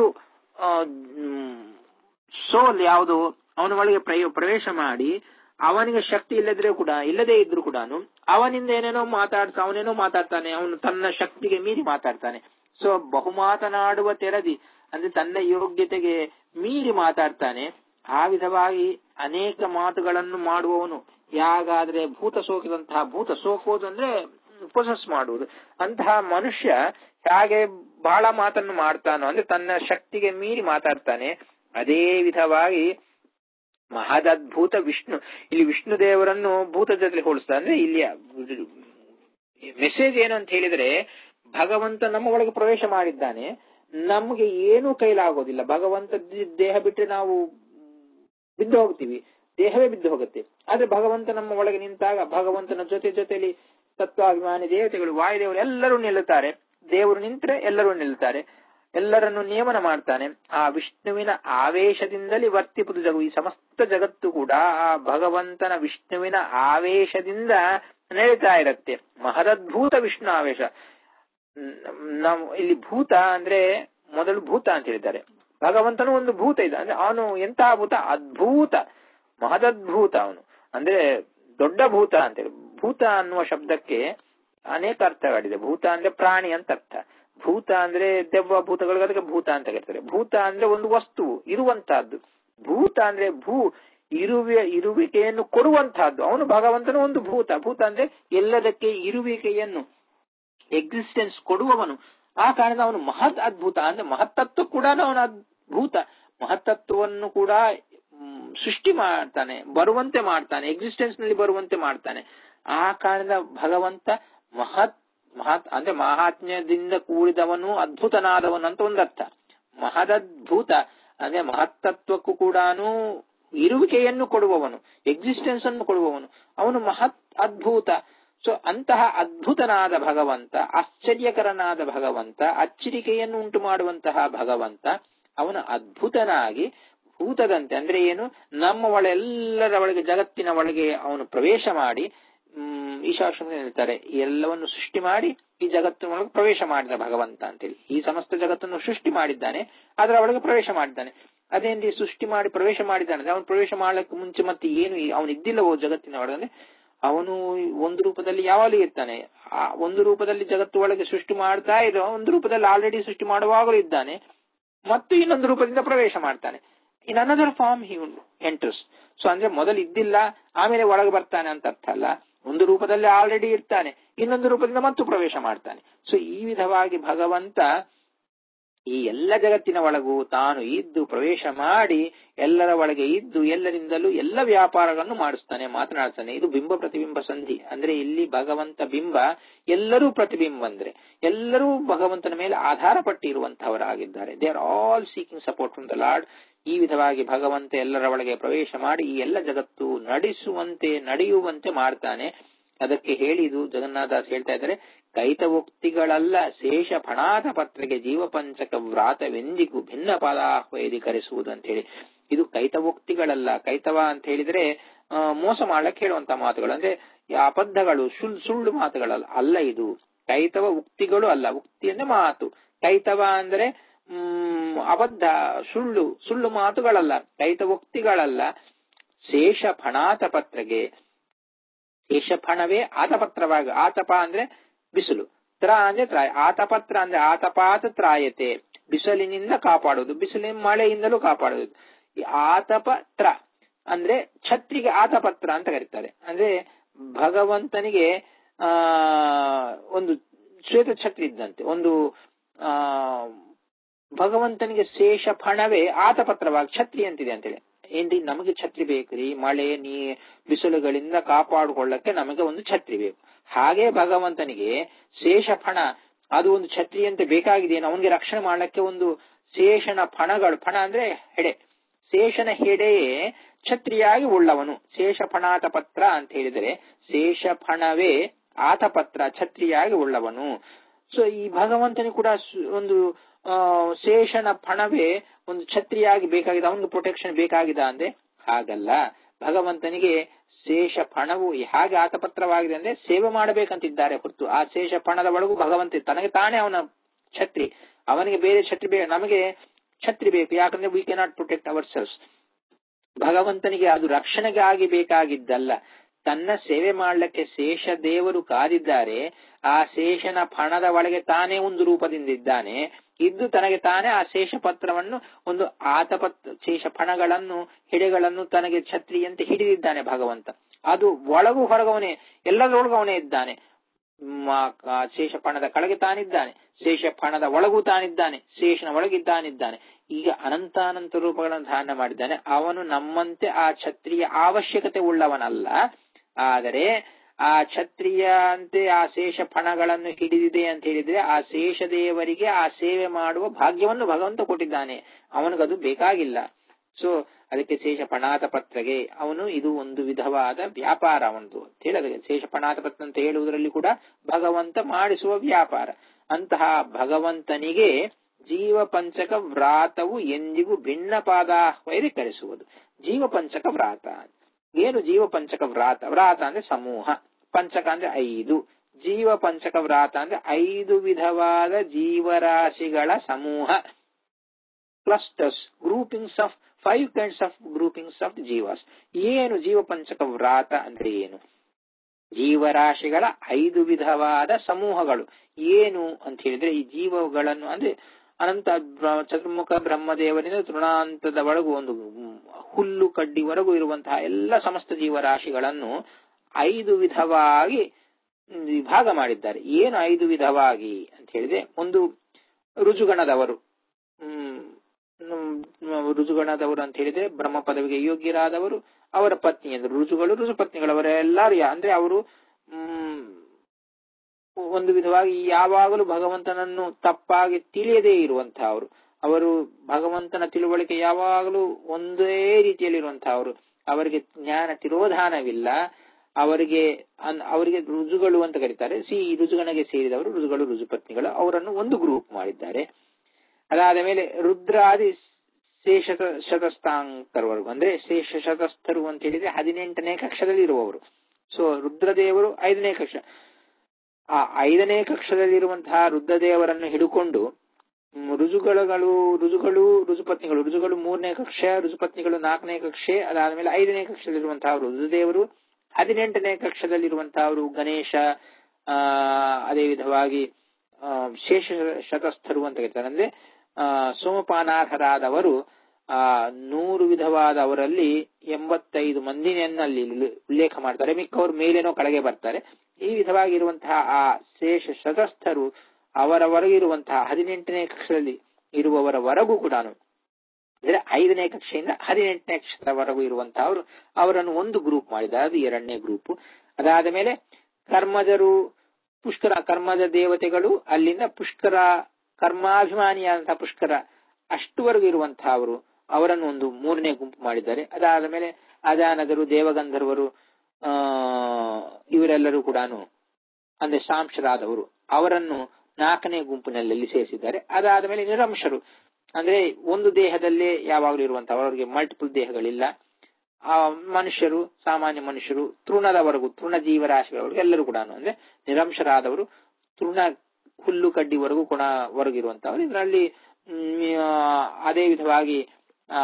ಸೋಲ್ ಯಾವುದು ಅವನ ಒಳಗೆ ಪ್ರವೇಶ ಮಾಡಿ ಅವನಿಗೆ ಶಕ್ತಿ ಇಲ್ಲದ್ರೆ ಕೂಡ ಇಲ್ಲದೇ ಇದ್ರು ಕೂಡ ಅವನಿಂದ ಏನೇನೋ ಮಾತಾಡ್ತಾ ಅವನೇನೋ ಮಾತಾಡ್ತಾನೆ, ಅವನು ತನ್ನ ಶಕ್ತಿಗೆ ಮೀರಿ ಮಾತಾಡ್ತಾನೆ. ಸೊ ಬಹು ಮಾತನಾಡುವ ತೆರದಿ ಅಂದ್ರೆ ತನ್ನ ಯೋಗ್ಯತೆಗೆ ಮೀರಿ ಮಾತಾಡ್ತಾನೆ. ಆ ವಿಧವಾಗಿ ಅನೇಕ ಮಾತುಗಳನ್ನು ಮಾಡುವವನು ಯಾಗಾದ್ರೆ ಭೂತ ಸೋಕಿದಂತಹ, ಭೂತ ಸೋಕೋದು ಅಂದ್ರೆ ಪ್ರೊಸೆಸ್ ಮಾಡುವುದು, ಅಂತಹ ಮನುಷ್ಯ ಹೇಗೆ ಬಹಳ ಮಾತನ್ನು ಮಾಡ್ತಾನೋ ಅಂದ್ರೆ ತನ್ನ ಶಕ್ತಿಗೆ ಮೀರಿ ಮಾತಾಡ್ತಾನೆ. ಅದೇ ವಿಧವಾಗಿ ಮಹದದ್ಭೂತ ವಿಷ್ಣು, ಇಲ್ಲಿ ವಿಷ್ಣು ದೇವರನ್ನು ಭೂತ ಜೊತೆ ಹೋಲಿಸ್ತಾರೆ. ಅಂದ್ರೆ ಇಲ್ಲಿ ಮೆಸೇಜ್ ಏನು ಅಂತ ಹೇಳಿದ್ರೆ ಭಗವಂತ ನಮ್ಮ ಒಳಗೆ ಪ್ರವೇಶ ಮಾಡಿದ್ದಾನೆ, ನಮಗೆ ಏನೂ ಕೈಲಾಗೋದಿಲ್ಲ. ಭಗವಂತ ದೇಹ ಬಿಟ್ಟರೆ ನಾವು ಬಿದ್ದು ಹೋಗ್ತೀವಿ, ದೇಹವೇ ಬಿದ್ದು ಹೋಗುತ್ತೆ. ಆದ್ರೆ ಭಗವಂತ ನಮ್ಮ ಒಳಗೆ ನಿಂತಾಗ ಭಗವಂತನ ಜೊತೆ ಜೊತೆಲಿ ತತ್ವಾಭಿಮಾನಿ ದೇವತೆಗಳು, ವಾಯುದೇವರು ಎಲ್ಲರೂ ನಿಲ್ಲುತ್ತಾರೆ. ದೇವರು ನಿಂತರೆ ಎಲ್ಲರೂ ನಿಲ್ಲುತ್ತಾರೆ, ಎಲ್ಲರನ್ನು ನಿಯಮನ ಮಾಡ್ತಾನೆ. ಆ ವಿಷ್ಣುವಿನ ಆವೇಶದಿಂದಲೇ ವರ್ತಿಪುದು ಜಗವು, ಈ ಸಮಸ್ತ ಜಗತ್ತು ಕೂಡ ಆ ಭಗವಂತನ ವಿಷ್ಣುವಿನ ಆವೇಶದಿಂದ ನಡೀತಾ ಇರುತ್ತೆ. ಮಹದದ್ಭೂತ ವಿಷ್ಣು ಆವೇಶ, ನಾವು ಇಲ್ಲಿ ಭೂತ ಅಂದ್ರೆ ಮೊದಲು ಭೂತ ಅಂತ ಹೇಳಿದ್ದಾರೆ. ಭಗವಂತನು ಒಂದು ಭೂತ ಇದೆ ಅಂದ್ರೆ ಅವನು ಎಂತಹ ಭೂತ, ಅದ್ಭುತ ಮಹದದ್ಭೂತ ಅವನು ಅಂದ್ರೆ ದೊಡ್ಡ ಭೂತ ಅಂತೇಳಿ. ಭೂತ ಅನ್ನುವ ಶಬ್ದಕ್ಕೆ ಅನೇಕ ಅರ್ಥಗಳಿದೆ. ಭೂತ ಅಂದ್ರೆ ಪ್ರಾಣಿ ಅಂತ ಅರ್ಥ, ಭೂತ ಅಂದ್ರೆ ದೆವ್ವ ಭೂತಗಳಿಗೆ ಅದಕ್ಕೆ ಭೂತ ಅಂತ ಕರೀತಾರೆ. ಭೂತ ಅಂದ್ರೆ ಒಂದು ವಸ್ತು ಇರುವಂತಹದ್ದು, ಭೂತ ಅಂದ್ರೆ ಭೂ ಇರುವೆ ಇರುವಿಕೆಯನ್ನು ಕೊಡುವಂತಹದ್ದು. ಅವನು ಭಗವಂತನು ಒಂದು ಭೂತ. ಭೂತ ಅಂದ್ರೆ ಎಲ್ಲದಕ್ಕೆ ಇರುವಿಕೆಯನ್ನು ಎಕ್ಸಿಸ್ಟೆನ್ಸ್ ಕೊಡುವವನು. ಆ ಕಾರಣ ಅವನು ಮಹತ್ ಅದ್ಭುತ ಅಂದ್ರೆ ಮಹತ್ತತ್ವ ಕೂಡ ಅವನ ಅದ್ಭುತ. ಮಹತ್ತತ್ವವನ್ನು ಕೂಡ ಸೃಷ್ಟಿ ಮಾಡ್ತಾನೆ, ಬರುವಂತೆ ಮಾಡ್ತಾನೆ, ಎಕ್ಸಿಸ್ಟೆನ್ಸ್ ನಲ್ಲಿ ಬರುವಂತೆ ಮಾಡ್ತಾನೆ. ಆ ಕಾರಣದ ಭಗವಂತ ಮಹತ್ ಮಹತ್ ಅಂದ್ರೆ ಮಹಾತ್ಮ್ಯದಿಂದ ಕೂಡಿದವನು, ಅದ್ಭುತನಾದವನು ಅಂತ ಒಂದರ್ಥ. ಮಹದದ್ಭುತ ಅಂದ್ರೆ ಮಹತ್ತತ್ವಕ್ಕೂ ಕೂಡ ಇರುವಿಕೆಯನ್ನು ಕೊಡುವವನು, ಎಕ್ಸಿಸ್ಟೆನ್ಸ್ ಅನ್ನು ಕೊಡುವವನು, ಅವನು ಮಹತ್ ಅದ್ಭುತ. ಸೊ ಅಂತಹ ಅದ್ಭುತನಾದ ಭಗವಂತ, ಆಶ್ಚರ್ಯಕರನಾದ ಭಗವಂತ, ಅಚ್ಚರಿಕೆಯನ್ನು ಉಂಟು ಮಾಡುವಂತಹ ಭಗವಂತ, ಅವನ ಅದ್ಭುತನಾಗಿ ಭೂತದಂತೆ ಅಂದ್ರೆ ಏನು, ನಮ್ಮ ಒಳೆಲ್ಲರ ಒಳಗೆ, ಜಗತ್ತಿನ ಒಳಗೆ ಅವನು ಪ್ರವೇಶ ಮಾಡಿ, ಹ್ಮ್ ಈಶಾಶ್ರಮ ಹೇಳ್ತಾರೆ ಎಲ್ಲವನ್ನು ಸೃಷ್ಟಿ ಮಾಡಿ ಈ ಜಗತ್ತಿನ ಒಳಗೆ ಪ್ರವೇಶ ಮಾಡಿದ ಭಗವಂತ ಅಂತೇಳಿ. ಈ ಸಮಸ್ತ ಜಗತ್ತನ್ನು ಸೃಷ್ಟಿ ಮಾಡಿದ್ದಾನೆ, ಅದರ ಒಳಗೆ ಪ್ರವೇಶ ಮಾಡಿದ್ದಾನೆ. ಅದೇನ್ರಿ ಸೃಷ್ಟಿ ಮಾಡಿ ಪ್ರವೇಶ ಮಾಡಿದ್ದಾನೆ, ಅವನು ಪ್ರವೇಶ ಮಾಡಲಿಕ್ಕೆ ಮುಂಚೆ ಮತ್ತೆ ಏನು ಅವನು ಇದ್ದಿಲ್ಲವೋ ಜಗತ್ತಿನ ಒಳಗೆ, ಅವನು ಒಂದು ರೂಪದಲ್ಲಿ ಯಾವಾಗಲೂ ಇರ್ತಾನೆ. ಆ ಒಂದು ರೂಪದಲ್ಲಿ ಜಗತ್ತು ಒಳಗೆ ಸೃಷ್ಟಿ ಮಾಡ್ತಾ ಇರೋ, ಒಂದು ರೂಪದಲ್ಲಿ ಆಲ್ರೆಡಿ ಸೃಷ್ಟಿ ಮಾಡುವಾಗಲೂ ಇದ್ದಾನೆ, ಮತ್ತು ಇನ್ನೊಂದು ರೂಪದಿಂದ ಪ್ರವೇಶ ಮಾಡ್ತಾನೆ. In another form he enters. So ಅಂದ್ರೆ ಮೊದಲು ಇದ್ದಿಲ್ಲ ಆಮೇಲೆ ಒಳಗೆ ಬರ್ತಾನೆ ಅಂತ ಅರ್ಥ ಅಲ್ಲ. ಒಂದು ರೂಪದಲ್ಲಿ ಆಲ್ರೆಡಿ ಇರ್ತಾನೆ, ಇನ್ನೊಂದು ರೂಪದಿಂದ ಮತ್ತು ಪ್ರವೇಶ ಮಾಡ್ತಾನೆ. ಸೊ ಈ ವಿಧವಾಗಿ ಭಗವಂತ ಈ ಎಲ್ಲ ಜಗತ್ತಿನ ಒಳಗೂ ತಾನು ಇದ್ದು ಪ್ರವೇಶ ಮಾಡಿ ಎಲ್ಲರ ಒಳಗೆ ಇದ್ದು ಎಲ್ಲರಿಂದಲೂ ಎಲ್ಲ ವ್ಯಾಪಾರಗಳನ್ನು ಮಾಡಿಸ್ತಾನೆ, ಮಾತನಾಡ್ತಾನೆ. ಇದು ಬಿಂಬ ಪ್ರತಿಬಿಂಬ ಸಂಧಿ ಅಂದ್ರೆ ಇಲ್ಲಿ ಭಗವಂತ ಬಿಂಬ, ಎಲ್ಲರೂ ಪ್ರತಿಬಿಂಬ ಅಂದ್ರೆ ಎಲ್ಲರೂ ಭಗವಂತನ ಮೇಲೆ ಆಧಾರ ಪಟ್ಟಿರುವಂತಹವರಾಗಿದ್ದಾರೆ. They are all seeking support from the lord. ಈ ವಿಧವಾಗಿ ಭಗವಂತ ಎಲ್ಲರ ಒಳಗೆ ಪ್ರವೇಶ ಮಾಡಿ ಈ ಎಲ್ಲ ಜಗತ್ತು ನಡೆಸುವಂತೆ ನಡೆಯುವಂತೆ ಮಾಡ್ತಾನೆ. ಅದಕ್ಕೆ ಹೇಳಿದು ಜಗನ್ನಾಥದಾಸ್ ಹೇಳ್ತಾ ಇದ್ದಾರೆ, ಕೈತವೋಕ್ತಿಗಳಲ್ಲ ಶೇಷ ಫಣಾಥ ಪತ್ರೆಗೆ ಜೀವ ಪಂಚಕ ವ್ರಾತವೆಂದಿಗೂ ಭಿನ್ನ ಪದಾಹ್ವೇದೀಕರಿಸುವುದು ಅಂತ ಹೇಳಿ. ಇದು ಕೈತವೋಕ್ತಿಗಳಲ್ಲ. ಕೈತವ ಅಂತ ಹೇಳಿದ್ರೆ ಆ ಮೋಸ ಮಾಡ್ಲಕ್ಕೆ ಹೇಳುವಂತ ಮಾತುಗಳು, ಅಂದ್ರೆ ಅಬದ್ಧಗಳು, ಸುಳ್ಳು ಸುಳ್ಳು ಮಾತುಗಳಲ್ಲ ಅಲ್ಲ. ಇದು ಕೈತವ ಉಕ್ತಿಗಳು ಅಲ್ಲ. ಉಕ್ತಿ ಅಂದ್ರೆ ಮಾತು, ಕೈತವ ಅಂದ್ರೆ ಹ್ಮ್ ಅಬದ್ಧ, ಸುಳ್ಳು ಸುಳ್ಳು ಮಾತುಗಳಲ್ಲ, ಕೈತವೋಕ್ತಿಗಳಲ್ಲ. ಶೇಷ ಫಣಾಥ ಪತ್ರೆಗೆ, ಶೇಷ ಫಣವೇ ಆತಪತ್ರವಾಗಿ, ಆತಪ ಅಂದ್ರೆ ಬಿಸಿಲು, ತ್ರ ಅಂದ್ರೆ ತ್ರಾಯ, ಆತಪತ್ರ ಅಂದ್ರೆ ಆತಪಾತ ತ್ರಾಯತೆ, ಬಿಸಿಲಿನಿಂದ ಕಾಪಾಡುವುದು, ಬಿಸಿಲಿನ ಮಳೆಯಿಂದಲೂ ಕಾಪಾಡುವುದು. ಈ ಆತಪತ್ರ ಅಂದ್ರೆ ಛತ್ರಿಗೆ ಆತಪತ್ರ ಅಂತ ಕರೀತಾರೆ. ಅಂದ್ರೆ ಭಗವಂತನಿಗೆ ಆ ಒಂದು ಶ್ವೇತ ಛತ್ರಿ ಇದ್ದಂತೆ, ಒಂದು ಆ ಭಗವಂತನಿಗೆ ಶೇಷ ಫಣವೇ ಆತಪತ್ರವಾಗಿ ಛತ್ರಿ ಅಂತಿದೆ ಅಂತೇಳಿ. ಏನ್ರಿ ನಮಗೆ ಛತ್ರಿ ಬೇಕ್ರಿ, ಮಳೆ ನೀ ಬಿಸಿಲುಗಳಿಂದ ಕಾಪಾಡಿಕೊಳ್ಳಕ್ಕೆ ನಮಗೆ ಒಂದು ಛತ್ರಿ ಬೇಕು. ಹಾಗೆ ಭಗವಂತನಿಗೆ ಶೇಷ ಫಣ ಅದು ಒಂದು ಛತ್ರಿ ಅಂತ ಬೇಕಾಗಿದೆ. ಅವನಿಗೆ ರಕ್ಷಣೆ ಮಾಡಲಿಕ್ಕೆ ಒಂದು ಶೇಷನ ಫಣಗಳು, ಫಣ ಅಂದ್ರೆ ಹೆಡೆ, ಶೇಷನ ಹೆಡೆಯೇ ಛತ್ರಿಯಾಗಿ ಉಳ್ಳವನು. ಶೇಷ ಫಣಾತ ಪತ್ರ ಅಂತ ಹೇಳಿದರೆ ಶೇಷ ಫಣವೇ ಆತಪತ್ರ ಛತ್ರಿಯಾಗಿ ಉಳ್ಳವನು. ಸೊ ಈ ಭಗವಂತನಿಗೆ ಕೂಡ ಒಂದು ಆ ಶೇಷನ ಫಣವೇ ಒಂದು ಛತ್ರಿಯಾಗಿ ಬೇಕಾಗಿದೆ, ಅವನಿಗೆ ಪ್ರೊಟೆಕ್ಷನ್ ಬೇಕಾಗಿದೆ ಅಂದ್ರೆ ಹಾಗಲ್ಲ. ಭಗವಂತನಿಗೆ ಶೇಷ ಫಣವು ಹೇಗೆ ಆತಪತ್ರವಾಗಿದೆ ಅಂದ್ರೆ ಸೇವೆ ಮಾಡಬೇಕಂತಿದ್ದಾರೆ ಹೊರತು ಆ ಶೇಷ ಫಣದ ಒಳಗೂ ಭಗವಂತ ತನಗೆ ತಾನೇ ಅವನ ಛತ್ರಿ, ಅವನಿಗೆ ಬೇರೆ ಛತ್ರಿ ಬೇಕು, ನಮಗೆ ಛತ್ರಿ ಬೇಕು. ಯಾಕಂದ್ರೆ we cannot protect our selves. ಭಗವಂತನಿಗೆ ಅದು ರಕ್ಷಣೆಗೆ ಆಗಿ ಬೇಕಾಗಿದ್ದಲ್ಲ, ತನ್ನ ಸೇವೆ ಮಾಡ್ಲಿಕ್ಕೆ ಶೇಷ ದೇವರು ಕಾದಿದ್ದಾರೆ. ಆ ಶೇಷನ ಫಣದ ಒಳಗೆ ತಾನೇ ಒಂದು ರೂಪದಿಂದ ಇದ್ದಾನೆ, ಇದ್ದು ತನಗೆ ತಾನೇ ಆ ಶೇಷ ಪತ್ರವನ್ನು ಒಂದು ಆತಪತ್ರ ಶೇಷ ಫಣಗಳನ್ನು ಹಿಡೆಗಳನ್ನು ತನಗೆ ಛತ್ರಿಯಂತೆ ಹಿಡಿದಿದ್ದಾನೆ ಭಗವಂತ. ಅದು ಒಳಗೂ ಹೊರಗವನೇ, ಎಲ್ಲದರೊಳಗೂ ಅವನೇ ಇದ್ದಾನೆ. ಶೇಷ ಫಣದ ಕೆಳಗೆ ತಾನಿದ್ದಾನೆ, ಶೇಷ ಫಣದ ಒಳಗೂ ತಾನಿದ್ದಾನೆ, ಶೇಷನ ಒಳಗಿದ್ದಾನಿದ್ದಾನೆ. ಈಗ ಅನಂತಾನಂತ ರೂಪಗಳನ್ನು ಧಾರಣ ಮಾಡಿದ್ದಾನೆ. ಅವನು ನಮ್ಮಂತೆ ಆ ಛತ್ರಿಯ ಅವಶ್ಯಕತೆ ಉಳ್ಳವನಲ್ಲ, ಆದರೆ ಆ ಛತ್ರಿಯ ಅಂತೆ ಆ ಶೇಷ ಫಣಗಳನ್ನು ಹಿಡಿದಿದೆ ಅಂತ ಹೇಳಿದ್ರೆ ಆ ಶೇಷ ದೇವರಿಗೆ ಆ ಸೇವೆ ಮಾಡುವ ಭಾಗ್ಯವನ್ನು ಭಗವಂತ ಕೊಟ್ಟಿದ್ದಾನೆ, ಅವನಿಗದು ಬೇಕಾಗಿಲ್ಲ. ಸೊ ಅದಕ್ಕೆ ಶೇಷ ಫಣಾತ ಪತ್ರೆಗೆ ಅವನು ಇದು ಒಂದು ವಿಧವಾದ ವ್ಯಾಪಾರ ಅವನದು ಅಂತ ಹೇಳಿದ್ರೆ, ಶೇಷ ಫಣಾತ ಪತ್ರ ಅಂತ ಹೇಳುವುದರಲ್ಲಿ ಕೂಡ ಭಗವಂತ ಮಾಡಿಸುವ ವ್ಯಾಪಾರ. ಅಂತಹ ಭಗವಂತನಿಗೆ ಜೀವ ಪಂಚಕ ವ್ರಾತವು ಎಂದಿಗೂ ಭಿನ್ನ ಪಾದಾಹ್ವೈರೀಕರಿಸುವುದು. ಜೀವ ಪಂಚಕ ವ್ರಾತ ಏನು? ಜೀವ ಪಂಚಕ ವ್ರಾತ, ವ್ರಾತ ಅಂದ್ರೆ ಸಮೂಹ, ಪಂಚಕ ಅಂದ್ರೆ ಐದು, ಜೀವ ಪಂಚಕ ವ್ರಾತ ಅಂದ್ರೆ ಐದು ವಿಧವಾದ ಜೀವರಾಶಿಗಳ ಸಮೂಹ, clusters, groupings of five kinds of groupings of jivas. ಏನು ಜೀವ ಪಂಚಕ ವ್ರಾತ ಅಂದ್ರೆ ಏನು? ಜೀವರಾಶಿಗಳ ಐದು ವಿಧವಾದ ಸಮೂಹಗಳು ಏನು ಅಂತ ಹೇಳಿದ್ರೆ, ಈ ಜೀವಗಳನ್ನು ಅಂದ್ರೆ ಅನಂತ ಚತುರ್ಮುಖ ಬ್ರಹ್ಮದೇವರಿಂದ ತೃಣಾಂತದವರೆಗೂ ಒಂದು ಹುಲ್ಲು ಕಡ್ಡಿವರೆಗೂ ಇರುವಂತಹ ಎಲ್ಲ ಸಮಸ್ತ ಜೀವರಾಶಿಗಳನ್ನು ಐದು ವಿಧವಾಗಿ ವಿಭಾಗ ಮಾಡಿದ್ದಾರೆ. ಏನು ಐದು ವಿಧವಾಗಿ ಅಂತ ಹೇಳಿದ್ರೆ, ಒಂದು ಋಜುಗಣದವರು. ಹ್ಮ್ ಋಜುಗಣದವರು ಅಂತ ಹೇಳಿದ್ರೆ ಬ್ರಹ್ಮ ಪದವಿಗೆ ಯೋಗ್ಯರಾದವರು, ಅವರ ಪತ್ನಿ ಅಂದ್ರೆ ಋಜುಗಳು, ಋಜುಪತ್ನಿಗಳವರೆಲ್ಲರೂ ಅಂದ್ರೆ ಅವರು ಹ್ಮ್ ಒಂದು ವಿಧವಾಗಿ ಯಾವಾಗಲೂ ಭಗವಂತನನ್ನು ತಪ್ಪಾಗಿ ತಿಳಿಯದೇ ಇರುವಂತಹ ಅವರು ಅವರು ಭಗವಂತನ ತಿಳುವಳಿಕೆ ಯಾವಾಗಲೂ ಒಂದೇ ರೀತಿಯಲ್ಲಿ ಇರುವಂತಹ ಅವರು ಅವರಿಗೆ ಜ್ಞಾನ ತಿರೋಧಾನವಿಲ್ಲ. ಅವರಿಗೆ ಅವರಿಗೆ ಋಜುಗಳು ಅಂತ ಕರೀತಾರೆ. ಸಿ ಋಜುಗಣಗೆ ಸೇರಿದವರು ಋಜುಗಳು, ಋಜುಪತ್ನಿಗಳು, ಅವರನ್ನು ಒಂದು ಗ್ರೂಪ್ ಮಾಡಿದ್ದಾರೆ. ಅದಾದ ಮೇಲೆ ರುದ್ರಾದಿ ಶೇಷ ಶತಸ್ಥಾಂಕರವರೆಗೂ ಅಂದ್ರೆ ಶೇಷ ಶತಸ್ಥರು ಅಂತ ಹೇಳಿದ್ರೆ ಹದಿನೆಂಟನೇ ಕಕ್ಷದಲ್ಲಿ ಇರುವವರು. ಸೊ ರುದ್ರದೇವರು ಐದನೇ ಕಕ್ಷ. ಆ ಐದನೇ ಕಕ್ಷದಲ್ಲಿರುವಂತಹ ರುದ್ರದೇವರನ್ನು ಹಿಡುಕೊಂಡು ಋಜುಗಳು ಋಜುಗಳು ಋಜುಪತ್ನಿಗಳು ಋಜುಗಳು ಮೂರನೇ ಕಕ್ಷ, ಋಜುಪತ್ನಿಗಳು ನಾಲ್ಕನೇ ಕಕ್ಷೆ, ಅದಾದ್ಮೇಲೆ ಐದನೇ ಕಕ್ಷದಲ್ಲಿರುವಂತಹ ರುದ್ರದೇವರು, ಹದಿನೆಂಟನೇ ಕಕ್ಷದಲ್ಲಿರುವಂತಹವರು ಗಣೇಶ, ಆ ಅದೇ ವಿಧವಾಗಿ ಆ ಶೇಷ ಶತಸ್ಥರು ಅಂತ ಕರೀತಾರೆ. ಅಂದ್ರೆ ಆ ಸೋಮಪಾನಾರ್ಹರಾದವರು ಆ ನೂರು ವಿಧವಾದ ಅವರಲ್ಲಿ ಎಂಬತ್ತೈದು ಮಂದಿನಲ್ಲಿ ಉಲ್ಲೇಖ ಮಾಡ್ತಾರೆ. ಮಿಕ್ಕವರು ಮೇಲೇನೋ ಕೆಳಗೆ ಬರ್ತಾರೆ. ಈ ವಿಧವಾಗಿರುವಂತಹ ಆ ಶೇಷ ಶತಸ್ಥರು ಅವರವರೆಗಿರುವಂತಹ ಹದಿನೆಂಟನೇ ಕಕ್ಷದಲ್ಲಿ ಇರುವವರವರೆಗೂ ಕೂಡ ಅಂದ್ರೆ ಐದನೇ ಕಕ್ಷೆಯಿಂದ ಹದಿನೆಂಟನೇ ಕಕ್ಷದವರೆಗೂ ಇರುವಂತಹವರು ಅವರನ್ನು ಒಂದು ಗ್ರೂಪ್ ಮಾಡಿದ್ದಾರೆ. ಅದು ಎರಡನೇ ಗ್ರೂಪ್. ಅದಾದ ಮೇಲೆ ಕರ್ಮಜರು, ಪುಷ್ಕರ ಕರ್ಮದ ದೇವತೆಗಳು, ಅಲ್ಲಿಂದ ಪುಷ್ಕರ ಕರ್ಮಾಭಿಮಾನಿಯಾದಂತಹ ಪುಷ್ಕರ ಅಷ್ಟುವರೆಗೂ ಇರುವಂತಹ ಅವರು ಅವರನ್ನು ಒಂದು ಮೂರನೇ ಗುಂಪು ಮಾಡಿದ್ದಾರೆ. ಅದಾದ ಮೇಲೆ ಅಜಾನದರು, ದೇವಗಂಧರ್ವರು, ಆ ಇವರೆಲ್ಲರೂ ಕೂಡ ಅಂದ್ರೆ ಸಾಂಶರಾದವರು ಅವರನ್ನು ನಾಲ್ಕನೇ ಗುಂಪಿನಲ್ಲಿ ಸೇರಿಸಿದ್ದಾರೆ. ಅದಾದ ಮೇಲೆ ನಿರಂಶರು ಅಂದ್ರೆ ಒಂದು ದೇಹದಲ್ಲೇ ಯಾವಾಗಲೂ ಇರುವಂತಹ ಅವರಿಗೆ ಮಲ್ಟಿಪಲ್ ದೇಹಗಳಿಲ್ಲ. ಆ ಮನುಷ್ಯರು, ಸಾಮಾನ್ಯ ಮನುಷ್ಯರು, ತೃಣದವರೆಗೂ ತೃಣ ಜೀವರಾಶಿಗಳವರೆಗೂ ಎಲ್ಲರೂ ಕೂಡ ಅಂದ್ರೆ ನಿರಂಶರಾದವರು, ತೃಣ ಹುಲ್ಲು ಕಡ್ಡಿವರೆಗೂ ಕೂಡ ಹೊರಗಿರುವಂತಹವರು. ಇದರಲ್ಲಿ ಅದೇ ವಿಧವಾಗಿ ಆ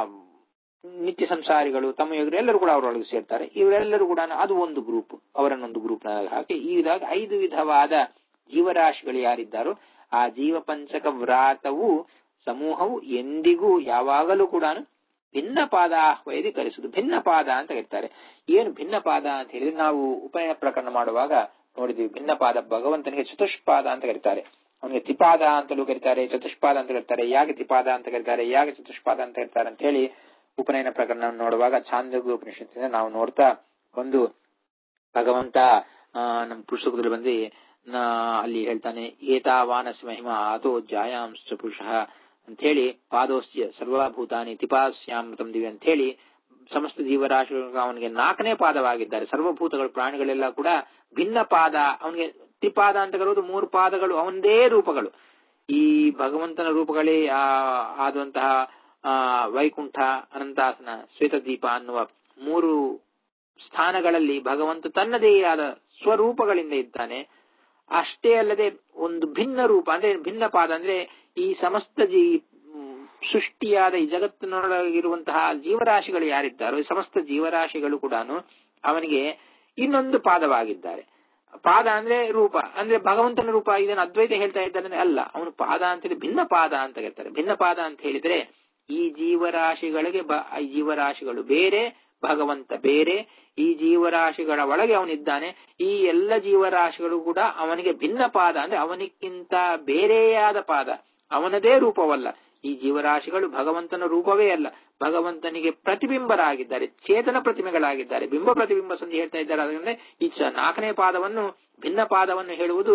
ನಿತ್ಯ ಸಂಸಾರಿಗಳು, ತಮ್ಮ ಯೋಗರು ಎಲ್ಲರೂ ಕೂಡ ಅವರೊಳಗೆ ಸೇರ್ತಾರೆ. ಇವರೆಲ್ಲರೂ ಕೂಡ ಅದು ಒಂದು ಗ್ರೂಪ್, ಅವರನ್ನೊಂದು ಗ್ರೂಪ್ ಹಾಕಿ ಈ ವಿಧವಾಗಿ ಐದು ವಿಧವಾದ ಜೀವರಾಶಿಗಳು ಯಾರಿದ್ದಾರೋ ಆ ಜೀವ ಪಂಚಕ ವ್ರಾತವು ಸಮೂಹವು ಎಂದಿಗೂ ಯಾವಾಗಲೂ ಕೂಡ ಭಿನ್ನ ಪಾದ ಆಹ್ವಯದಿ ಕರೆಸುದು. ಭಿನ್ನ ಪಾದ ಅಂತ ಕರೀತಾರೆ. ಏನು ಭಿನ್ನ ಪಾದ ಅಂತ ಹೇಳಿದ್ರೆ, ನಾವು ಉಪನಯನ ಪ್ರಕರಣ ಮಾಡುವಾಗ ನೋಡಿದ್ವಿ. ಭಿನ್ನ ಪಾದ ಭಗವಂತನಿಗೆ ಚತುಷ್ಪಾದ ಅಂತ ಕರೀತಾರೆ. ಅವನಿಗೆ ತ್ರಿಪಾದ ಅಂತಲೂ ಕರೀತಾರೆ, ಚತುಷ್ಪಾದ ಅಂತ ಕರೀತಾರೆ. ಯಾಕೆ ತ್ರಿಪಾದ ಅಂತ ಕರೀತಾರೆ, ಯಾಕೆ ಚತುಷ್ಪಾದ ಅಂತ ಕರೀತಾರೆ ಅಂತ ಹೇಳಿ ಉಪನಯನ ಪ್ರಕರಣ ನೋಡುವಾಗ ಛಾಂದೋಗ್ಯ ಉಪನಿಷತ್ತಿನ ನಾವು ನೋಡ್ತಾ ಒಂದು ಭಗವಂತ ಆ ನಮ್ಮ ಪುಸ್ತಕದಲ್ಲಿ ಬಂದು ಅಲ್ಲಿ ಹೇಳ್ತಾನೆ, ಏತಾವಾನಸ್ ಮಹಿಮಾ ಆತೋ ಜಾಯಾಂಶ ಪುರುಷ ಅಂತ ಹೇಳಿ, ಪಾದೋಸ್ಯ ಸರ್ವಭೂತಾನಿ ತ್ರಿಪಾಸ್ಯಾಮೃತಂ ದಿವ್ಯ ಅಂತ ಹೇಳಿ ಸಮಸ್ತ ಜೀವರಾಶಿಗಳು ಅವನಿಗೆ ನಾಲ್ಕನೇ ಪಾದವಾಗಿದ್ದಾರೆ. ಸರ್ವಭೂತಗಳು ಪ್ರಾಣಿಗಳೆಲ್ಲ ಕೂಡ ಭಿನ್ನ ಪಾದ. ಅವನಿಗೆ ತ್ರಿಪಾದ ಅಂತ ಕರೆಯುವುದು ಮೂರು ಪಾದಗಳು ಅವನದೇ ರೂಪಗಳು. ಈ ಭಗವಂತನ ರೂಪಗಳೇ ಆ ಆದಂತಹ ಆ ವೈಕುಂಠ, ಅನಂತಾಸನ, ಶ್ವೇತದೀಪ ಅನ್ನುವ ಮೂರು ಸ್ಥಾನಗಳಲ್ಲಿ ಭಗವಂತ ತನ್ನದೇ ಆದ ಸ್ವರೂಪಗಳಿಂದ ಇದ್ದಾನೆ. ಅಷ್ಟೇ ಅಲ್ಲದೆ ಒಂದು ಭಿನ್ನ ರೂಪ ಅಂದ್ರೆ ಭಿನ್ನ ಪಾದ ಅಂದ್ರೆ ಈ ಸಮಸ್ತ ಜೀ ಸೃಷ್ಟಿಯಾದ ಈ ಜಗತ್ತಿನೊಳಗಿರುವಂತಹ ಜೀವರಾಶಿಗಳು ಯಾರಿದ್ದಾರೋ ಈ ಸಮಸ್ತ ಜೀವರಾಶಿಗಳು ಕೂಡ ಅವನಿಗೆ ಇನ್ನೊಂದು ಪಾದವಾಗಿದ್ದಾರೆ. ಪಾದ ಅಂದ್ರೆ ರೂಪ ಅಂದ್ರೆ ಭಗವಂತನ ರೂಪ. ಇದನ್ನು ಅದ್ವೈತ ಹೇಳ್ತಾ ಇದ್ದಾನೆ ಅಲ್ಲ, ಅವನು ಪಾದ ಅಂತೇಳಿ ಭಿನ್ನ ಪಾದ ಅಂತ ಹೇಳ್ತಾರೆ. ಭಿನ್ನ ಪಾದ ಅಂತ ಹೇಳಿದ್ರೆ ಈ ಜೀವರಾಶಿಗಳಿಗೆ ಈ ಜೀವರಾಶಿಗಳು ಬೇರೆ, ಭಗವಂತ ಬೇರೆ. ಈ ಜೀವರಾಶಿಗಳ ಒಳಗೆ ಅವನಿದ್ದಾನೆ. ಈ ಎಲ್ಲ ಜೀವರಾಶಿಗಳು ಕೂಡ ಅವನಿಗೆ ಭಿನ್ನ ಪಾದ ಅಂದ್ರೆ ಅವನಿಗಿಂತ ಬೇರೆಯಾದ ಪಾದ, ಅವನದೇ ರೂಪವಲ್ಲ. ಈ ಜೀವರಾಶಿಗಳು ಭಗವಂತನ ರೂಪವೇ ಅಲ್ಲ, ಭಗವಂತನಿಗೆ ಪ್ರತಿಬಿಂಬರಾಗಿದ್ದಾರೆ, ಚೇತನ ಪ್ರತಿಮೆಗಳಾಗಿದ್ದಾರೆ. ಬಿಂಬ ಪ್ರತಿಬಿಂಬ ಸಂಧಿ ಹೇಳ್ತಾ ಇದ್ದಾರೆ. ಅದರಿಂದ ಈ ನಾಲ್ಕನೇ ಪಾದವನ್ನು ಭಿನ್ನ ಪಾದವನ್ನು ಹೇಳುವುದು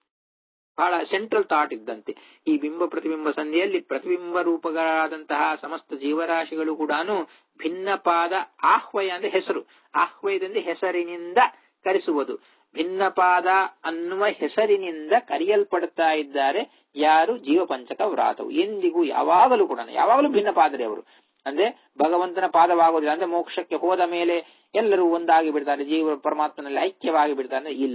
ಬಹಳ ಸೆಂಟ್ರಲ್ ಥಾಟ್ ಇದ್ದಂತೆ. ಈ ಬಿಂಬ ಪ್ರತಿಬಿಂಬ ಸಂಧಿಯಲ್ಲಿ ಪ್ರತಿಬಿಂಬ ರೂಪಗಳಾದಂತಹ ಸಮಸ್ತ ಜೀವರಾಶಿಗಳು ಕೂಡ ಭಿನ್ನ ಪಾದ ಆಹ್ವಯ ಅಂದ್ರೆ ಹೆಸರು, ಆಹ್ವಯದಿಂದ ಹೆಸರಿನಿಂದ ಕರೆಸುವುದು. ಭಿನ್ನ ಪಾದ ಅನ್ನುವ ಹೆಸರಿನಿಂದ ಕರೆಯಲ್ಪಡುತ್ತಾ ಇದ್ದಾರೆ ಯಾರು ಜೀವ ಪಂಚಕ ವ್ರಾತವು. ಎಂದಿಗೂ ಯಾವಾಗಲೂ ಕೂಡ ಯಾವಾಗಲೂ ಭಿನ್ನ ಪಾದರೇ ಅವರು. ಅಂದ್ರೆ ಭಗವಂತನ ಪಾದವಾಗುವುದಿಲ್ಲ ಅಂದ್ರೆ ಮೋಕ್ಷಕ್ಕೆ ಹೋದ ಮೇಲೆ ಎಲ್ಲರೂ ಒಂದಾಗಿ ಬಿಡ್ತಾರೆ, ಜೀವ ಪರಮಾತ್ಮನಲ್ಲಿ ಐಕ್ಯವಾಗಿ ಬಿಡ್ತಾರೆ ಇಲ್ಲ.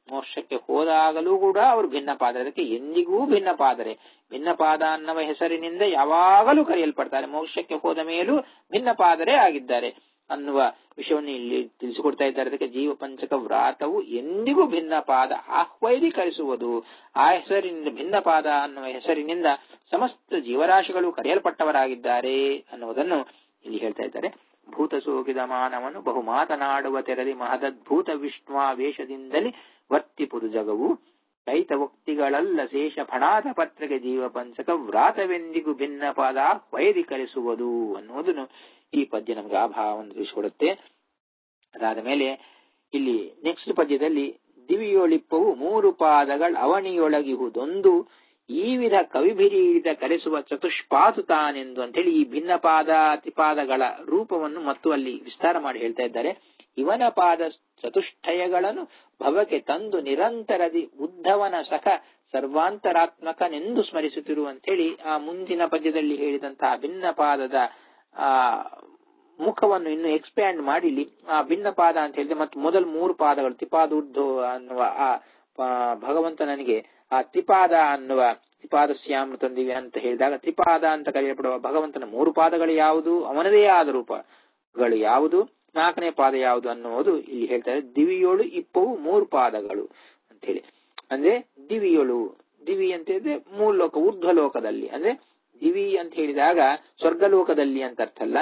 ಮೋಕ್ಷಕ್ಕೆ ಹೋದಾಗಲೂ ಕೂಡ ಅವರು ಭಿನ್ನಪಾದ. ಅದಕ್ಕೆ ಎಂದಿಗೂ ಭಿನ್ನಪಾದರೆ. ಭಿನ್ನಪಾದ ಅನ್ನುವ ಹೆಸರಿನಿಂದ ಯಾವಾಗಲೂ ಕರೆಯಲ್ಪಡ್ತಾರೆ. ಮೋಕ್ಷಕ್ಕೆ ಹೋದ ಮೇಲೂ ಭಿನ್ನಪಾದರೇ ಆಗಿದ್ದಾರೆ ಅನ್ನುವ ವಿಷಯವನ್ನು ಇಲ್ಲಿ ತಿಳಿಸಿಕೊಡ್ತಾ ಇದ್ದಾರೆ. ಅದಕ್ಕೆ ಜೀವ ಪಂಚಕ ವ್ರಾತವು ಎಂದಿಗೂ ಭಿನ್ನಪಾದ ಆಹ್ವೈದೀಕರಿಸುವುದು. ಆ ಹೆಸರಿನಿಂದ ಭಿನ್ನಪಾದ ಅನ್ನುವ ಹೆಸರಿನಿಂದ ಸಮಸ್ತ ಜೀವರಾಶಿಗಳು ಕರೆಯಲ್ಪಟ್ಟವರಾಗಿದ್ದಾರೆ ಅನ್ನುವುದನ್ನು ಇಲ್ಲಿ ಹೇಳ್ತಾ ಇದ್ದಾರೆ. ಭೂತ ಸೋಕಿದ ಮಾನವನು ಬಹು ಮಾತನಾಡುವ ತೆರದಿ ಮಹದದ್ಭೂತ ವಿಷ್ಣುವ ವೇಷದಿಂದಲೇ ವರ್ತಿಪುದು ಜಗವು ಕೈತವಕ್ತಿಗಳಲ್ಲ ಶೇಷ ಫಣಾದ ಪತ್ರಿಕೆ ಜೀವ ಪಂಚಕ ವ್ರಾತವೆಂದಿಗೂ ಭಿನ್ನಪಾದ ವೈದಿಕರಿಸುವುದು ಅನ್ನುವುದನ್ನು ಈ ಪದ್ಯ ನಮ್ಗೆ ಆ ಭಾವವನ್ನು ತಿಳಿಸಿಕೊಡುತ್ತೆ. ಅದಾದ ಮೇಲೆ ಇಲ್ಲಿ ನೆಕ್ಸ್ಟ್ ಪದ್ಯದಲ್ಲಿ ದಿವಿಯೊಳಿಪ್ಪವು ಮೂರು ಪಾದಗಳ ಅವನಿಯೊಳಗಿಹುದೊಂದು ಈ ವಿಧ ಕವಿಭಿರೀಡಿದ ಕರೆಸುವ ಚತುಷ್ಪಾತು ತಾನೆಂದು ಅಂತ ಹೇಳಿ ಈ ಭಿನ್ನಪಾದ ತ್ರಿಪಾದಗಳ ರೂಪವನ್ನು ಮತ್ತು ಅಲ್ಲಿ ವಿಸ್ತಾರ ಮಾಡಿ ಹೇಳ್ತಾ ಇದ್ದಾರೆ. ಇವನ ಪಾದ ಚತುಷ್ಟಯಗಳನ್ನು ಭವಕ್ಕೆ ತಂದು ನಿರಂತರದಿ ಉದ್ಧವನ ಸಖ ಸರ್ವಾಂತರಾತ್ಮಕನೆಂದು ಸ್ಮರಿಸುತ್ತಿರು ಅಂತ ಹೇಳಿ ಆ ಮುಂದಿನ ಪದ್ಯದಲ್ಲಿ ಹೇಳಿದಂತಹ ಭಿನ್ನಪಾದದ ಆ ಮುಖವನ್ನು ಇನ್ನು ಎಕ್ಸ್ಪ್ಯಾಂಡ್ ಮಾಡಿ ಇಲ್ಲಿ ಆ ಭಿನ್ನಪಾದ ಅಂತ ಹೇಳಿದ್ರೆ ಮತ್ತು ಮೊದಲು ಮೂರು ಪಾದಗಳು ತ್ರಿಪಾದೋರ್ಧೋ ಅನ್ನುವ ಆ ಭಗವಂತ ನನಗೆ ಆ ತ್ರಿಪಾದ ಅನ್ನುವ ತ್ರಿಪಾದಸ್ಯಾಮ ತಂದಿವೆ ಅಂತ ಹೇಳಿದಾಗ ತ್ರಿಪಾದ ಅಂತ ಕರೆಯಲ್ಪಡುವ ಭಗವಂತನ ಮೂರು ಪಾದಗಳು ಯಾವುದು, ಅವನದೇ ಆದ ರೂಪಗಳು ಯಾವುದು, ನಾಲ್ಕನೇ ಪಾದ ಯಾವುದು ಅನ್ನುವುದು ಇಲ್ಲಿ ಹೇಳ್ತಾರೆ. ದಿವಿಯೋಳು ಇಪ್ಪವು ಮೂರು ಪಾದಗಳು ಅಂತ ಹೇಳಿ ಅಂದ್ರೆ ದಿವಿಯೋಳು ದಿವಿ ಅಂತ ಹೇಳಿದ್ರೆ ಮೂಲೋಕ ಊರ್ಧ್ವಲೋಕದಲ್ಲಿ ಅಂದ್ರೆ ದಿವಿ ಅಂತ ಹೇಳಿದಾಗ ಸ್ವರ್ಗಲೋಕದಲ್ಲಿ ಅಂತ ಅರ್ಥ ಅಲ್ಲ.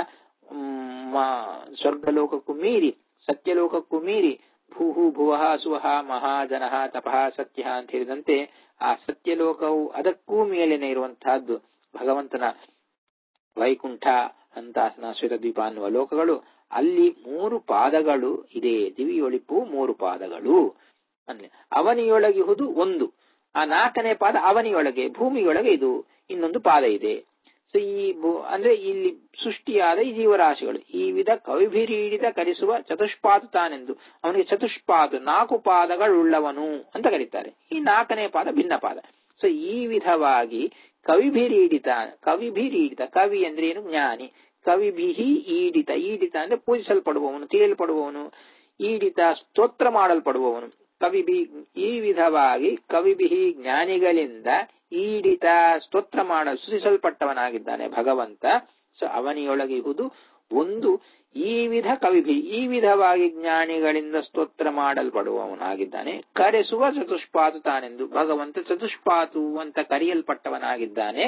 ಸ್ವರ್ಗಲೋಕಕ್ಕೂ ಮೀರಿ ಸತ್ಯಲೋಕಕ್ಕೂ ಮೀರಿ ಭೂಹು ಭುವಃ ಸುವಃ ಮಹಾಜನಃ ತಪಃ ಸತ್ಯ ಅಂತ ಹೇಳಿದಂತೆ ಆ ಸತ್ಯಲೋಕವು ಅದಕ್ಕೂ ಮೇಲೇನೆ ಇರುವಂತಹದ್ದು ಭಗವಂತನ ವೈಕುಂಠ ಅಂತ ಶ್ವೇತದ್ವೀಪ ಅನ್ನುವ ಲೋಕಗಳು. ಅಲ್ಲಿ ಮೂರು ಪಾದಗಳು ಇದೆ. ದಿವಿಯೊಳಿಪ್ಪು ಮೂರು ಪಾದಗಳು ಅಂದ್ರೆ ಅವನಿಯೊಳಗಿಹುದು ಒಂದು. ಆ ನಾಲ್ಕನೇ ಪಾದ ಅವನಿಯೊಳಗೆ ಭೂಮಿಯೊಳಗೆ ಇದು ಇನ್ನೊಂದು ಪಾದ ಇದೆ. ಸೊ ಈ ಅಂದ್ರೆ ಇಲ್ಲಿ ಸೃಷ್ಟಿಯಾದ ಈ ಜೀವರಾಶಿಗಳು ಈ ವಿಧ ಕವಿಭಿರೀಡಿದ ಕರೆಸುವ ಚತುಷ್ಪಾತು ತಾನೆಂದು ಅವನಿಗೆ ಚತುಷ್ಪಾತು ನಾಲ್ಕು ಪಾದಗಳುಳ್ಳವನು ಅಂತ ಕರೀತಾರೆ. ಈ ನಾಲ್ಕನೇ ಪಾದ ಭಿನ್ನ ಪಾದ. ಸೊ ಈ ವಿಧವಾಗಿ ಕವಿಭಿರೀಡಿತ ಕವಿಭಿರೀಡಿತ ಕವಿ ಅಂದ್ರೆ ಏನು ಜ್ಞಾನಿ. ಕವಿಭಿಹಿ ಈಡಿತ ಈಡಿತ ಅಂದ್ರೆ ಪೂಜಿಸಲ್ಪಡುವವನು ತಿಳಿಯಲ್ಪಡುವವನು. ಈಡಿತ ಸ್ತೋತ್ರ ಮಾಡಲ್ಪಡುವವನು. ಕವಿಭಿ ಈ ವಿಧವಾಗಿ ಕವಿಭಿಹಿ ಜ್ಞಾನಿಗಳಿಂದ ಈಡಿತ ಸ್ತೋತ್ರ ಮಾಡ ಸ್ತುತಿಸಲ್ಪಟ್ಟವನಾಗಿದ್ದಾನೆ ಭಗವಂತ. ಸೊ ಅವನಿಯೊಳಗಿಹುದು ಒಂದು ಈ ವಿಧ ಕವಿಭಿ ಈ ವಿಧವಾಗಿ ಜ್ಞಾನಿಗಳಿಂದ ಸ್ತೋತ್ರ ಮಾಡಲ್ಪಡುವವನಾಗಿದ್ದಾನೆ. ಕರೆಸುವ ಚತುಷ್ಪಾತು ತಾನೆಂದು ಭಗವಂತ ಚತುಷ್ಪಾತು ಅಂತ ಕರೆಯಲ್ಪಟ್ಟವನಾಗಿದ್ದಾನೆ.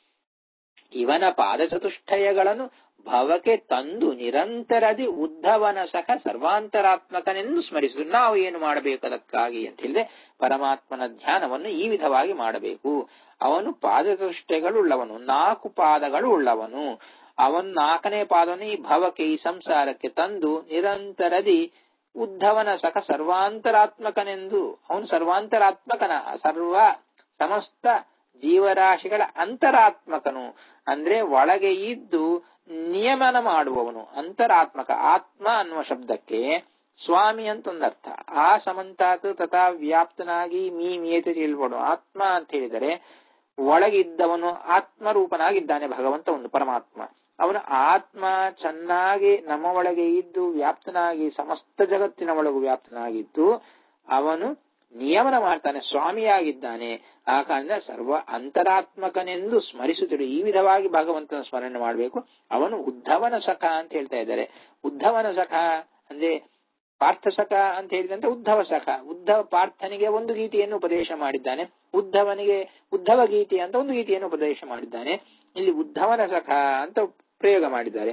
ಇವನ ಪಾದ ಚತುಷ್ಟಯಗಳನ್ನು ಭವಕ್ಕೆ ತಂದು ನಿರಂತರದಿ ಉದ್ಧವನ ಸಖ ಸರ್ವಾಂತರಾತ್ಮಕನೆಂದು ಸ್ಮರಿಸು. ನಾವು ಏನು ಮಾಡಬೇಕು ಅದಕ್ಕಾಗಿ ಅಂತ ಹೇಳಿದ್ರೆ ಪರಮಾತ್ಮನ ಧ್ಯಾನವನ್ನು ಈ ವಿಧವಾಗಿ ಮಾಡಬೇಕು. ಅವನು ಪಾದ ಚತುಷ್ಟಯಗಳುಳ್ಳವನು, ನಾಲ್ಕು ಪಾದಗಳು ಉಳ್ಳವನು. ಅವನು ನಾಲ್ಕನೇ ಪಾದವನ್ನು ಈ ಭವಕ್ಕೆ ಈ ಸಂಸಾರಕ್ಕೆ ತಂದು ನಿರಂತರದಿ ಉದ್ಧವನ ಸಖ ಸರ್ವಾಂತರಾತ್ಮಕನೆಂದು ಅವನು ಸರ್ವಾಂತರಾತ್ಮಕನ ಸರ್ವ ಸಮಸ್ತ ಜೀವರಾಶಿಗಳ ಅಂತರಾತ್ಮಕನು ಅಂದ್ರೆ ಒಳಗೆ ಇದ್ದು ನಿಯಮನ ಮಾಡುವವನು. ಅಂತರಾತ್ಮಕ ಆತ್ಮ ಅನ್ನುವ ಶಬ್ದಕ್ಕೆ ಸ್ವಾಮಿ ಅಂತ ಒಂದರ್ಥ. ಆ ಸಮಂತಾತ್ ತಥಾ ವ್ಯಾಪ್ತನಾಗಿ ಮೀ ಮೀಯತೆ ತಿಳಿಯಲ್ಪಡು ಆತ್ಮ ಅಂತ ಹೇಳಿದರೆ ಒಳಗಿದ್ದವನು ಆತ್ಮರೂಪನಾಗಿದ್ದಾನೆ ಭಗವಂತ ಒಂದು ಪರಮಾತ್ಮ. ಅವನು ಆತ್ಮ ಚೆನ್ನಾಗಿ ನಮ್ಮ ಒಳಗೆ ಇದ್ದು ವ್ಯಾಪ್ತನಾಗಿ ಸಮಸ್ತ ಜಗತ್ತಿನ ಒಳಗೂ ವ್ಯಾಪ್ತನಾಗಿದ್ದು ಅವನು ನಿಯಮನ ಮಾಡ್ತಾನೆ, ಸ್ವಾಮಿಯಾಗಿದ್ದಾನೆ. ಆ ಕಾರಣ ಸರ್ವ ಅಂತರಾತ್ಮಕನೆಂದು ಸ್ಮರಿಸುತ್ತಿರು. ಈ ವಿಧವಾಗಿ ಭಗವಂತನ ಸ್ಮರಣೆ ಮಾಡಬೇಕು. ಅವನು ಉದ್ಧವನ ಸಖ ಅಂತ ಹೇಳ್ತಾ ಇದ್ದಾರೆ. ಉದ್ಧವನ ಸಖ ಅಂದ್ರೆ ಪಾರ್ಥ ಸಖ ಅಂತ ಹೇಳಿದಂತೆ ಉದ್ಧವ ಸಖ. ಉದ್ಧವ ಪಾರ್ಥನಿಗೆ ಒಂದು ಗೀತೆಯನ್ನು ಉಪದೇಶ ಮಾಡಿದ್ದಾನೆ, ಉದ್ಧವನಿಗೆ ಉದ್ಧವ ಗೀತೆ ಅಂತ ಒಂದು ಗೀತೆಯನ್ನು ಉಪದೇಶ ಮಾಡಿದ್ದಾನೆ. ಇಲ್ಲಿ ಉದ್ಧವನ ಸಖ ಅಂತ ಪ್ರಯೋಗ ಮಾಡಿದ್ದಾರೆ.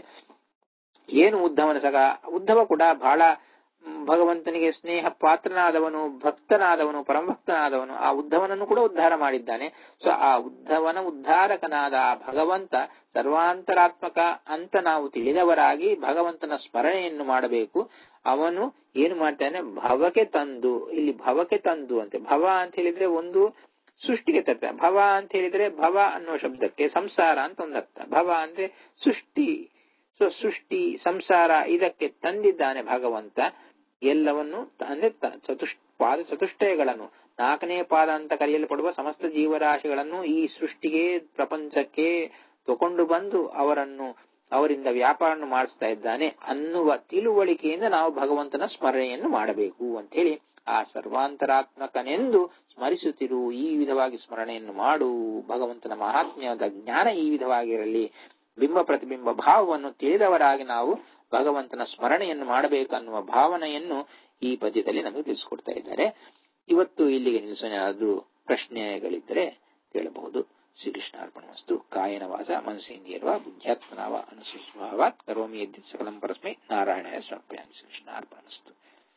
ಏನು ಉದ್ಧವನ ಸಖ? ಉದ್ಧವ ಕೂಡ ಬಹಳ ಭಗವಂತನಿಗೆ ಸ್ನೇಹ ಪಾತ್ರನಾದವನು, ಭಕ್ತನಾದವನು, ಪರಮಭಕ್ತನಾದವನು. ಆ ಉದ್ಧವನನ್ನು ಕೂಡ ಉದ್ಧಾರ ಮಾಡಿದ್ದಾನೆ. ಸೊ ಆ ಉದ್ಧವನ ಉದ್ಧಾರಕನಾದ ಆ ಭಗವಂತ ಸರ್ವಾಂತರಾತ್ಮಕ ಅಂತ ನಾವು ತಿಳಿದವರಾಗಿ ಭಗವಂತನ ಸ್ಮರಣೆಯನ್ನು ಮಾಡಬೇಕು. ಅವನು ಏನು ಮಾಡ್ತಾನೆ? ಭವಕ್ಕೆ ತಂದು, ಇಲ್ಲಿ ಭವಕ್ಕೆ ತಂದು ಅಂತೆ. ಭವ ಅಂತ ಹೇಳಿದ್ರೆ ಒಂದು ಸೃಷ್ಟಿಗೆ ತರ್ತಾನೆ. ಭವ ಅಂತ ಹೇಳಿದ್ರೆ ಭವ ಅನ್ನೋ ಶಬ್ದಕ್ಕೆ ಸಂಸಾರ ಅಂತ ಒಂದರ್ಥ. ಭವ ಅಂದ್ರೆ ಸೃಷ್ಟಿ. ಸೊ ಸೃಷ್ಟಿ ಸಂಸಾರ ಇದಕ್ಕೆ ತಂದಿದ್ದಾನೆ ಭಗವಂತ ಎಲ್ಲವನ್ನು. ಅಂದ್ರೆ ಚತುಷ್ ಪಾದ ಚತುಷ್ಟಯಗಳನ್ನು ನಾಲ್ಕನೇ ಪಾದ ಅಂತ ಕರೆಯಲ್ಪಡುವ ಸಮಸ್ತ ಜೀವರಾಶಿಗಳನ್ನು ಈ ಸೃಷ್ಟಿಗೆ ಪ್ರಪಂಚಕ್ಕೆ ತಗೊಂಡು ಬಂದು ಅವರನ್ನು ಅವರಿಂದ ವ್ಯಾಪಾರವನ್ನು ಮಾಡಿಸ್ತಾ ಇದ್ದಾನೆ ಅನ್ನುವ ತಿಳುವಳಿಕೆಯಿಂದ ನಾವು ಭಗವಂತನ ಸ್ಮರಣೆಯನ್ನು ಮಾಡಬೇಕು ಅಂತ ಹೇಳಿ ಆ ಸರ್ವಾಂತರಾತ್ಮಕನೆಂದು ಸ್ಮರಿಸುತ್ತಿರು. ಈ ವಿಧವಾಗಿ ಸ್ಮರಣೆಯನ್ನು ಮಾಡು. ಭಗವಂತನ ಮಹಾತ್ಮ್ಯದ ಜ್ಞಾನ ಈ ವಿಧವಾಗಿರಲಿ. ಬಿಂಬ ಪ್ರತಿಬಿಂಬ ಭಾವವನ್ನು ತಿಳಿದವರಾಗಿ ನಾವು ಭಗವಂತನ ಸ್ಮರಣೆಯನ್ನು ಮಾಡಬೇಕನ್ನುವ ಭಾವನೆಯನ್ನು ಈ ಪದ್ಯದಲ್ಲಿ ನಮಗೆ ತಿಳಿಸಿಕೊಡ್ತಾ ಇದ್ದಾರೆ. ಇವತ್ತು ಇಲ್ಲಿಗೆ ನಿಲ್ಲಿಸೋಣ. ಅದು ಪ್ರಶ್ನೆಗಳಿದ್ದರೆ ಕೇಳಬಹುದು. ಶ್ರೀಕೃಷ್ಣ ಅರ್ಪಣಮಸ್ತು. ಕಾಯನ ವಾಸ ಮನಸೇಂದ್ರಿಯರ್ವಾ ಬುದ್ಧ್ಯಾತ್ಮನಾವ ಅನುಸ್ವಭಾವಾತ್ ಕರೋಮಿ ಯದ್ಯತ್ ಸಕಲಂ ಪರಸ್ಮೈ ನಾರಾಯಣಾಯ ಸಮರ್ಪಯಾಮಿ. ಶ್ರೀಕೃಷ್ಣ ಅರ್ಪಣಮಸ್ತು.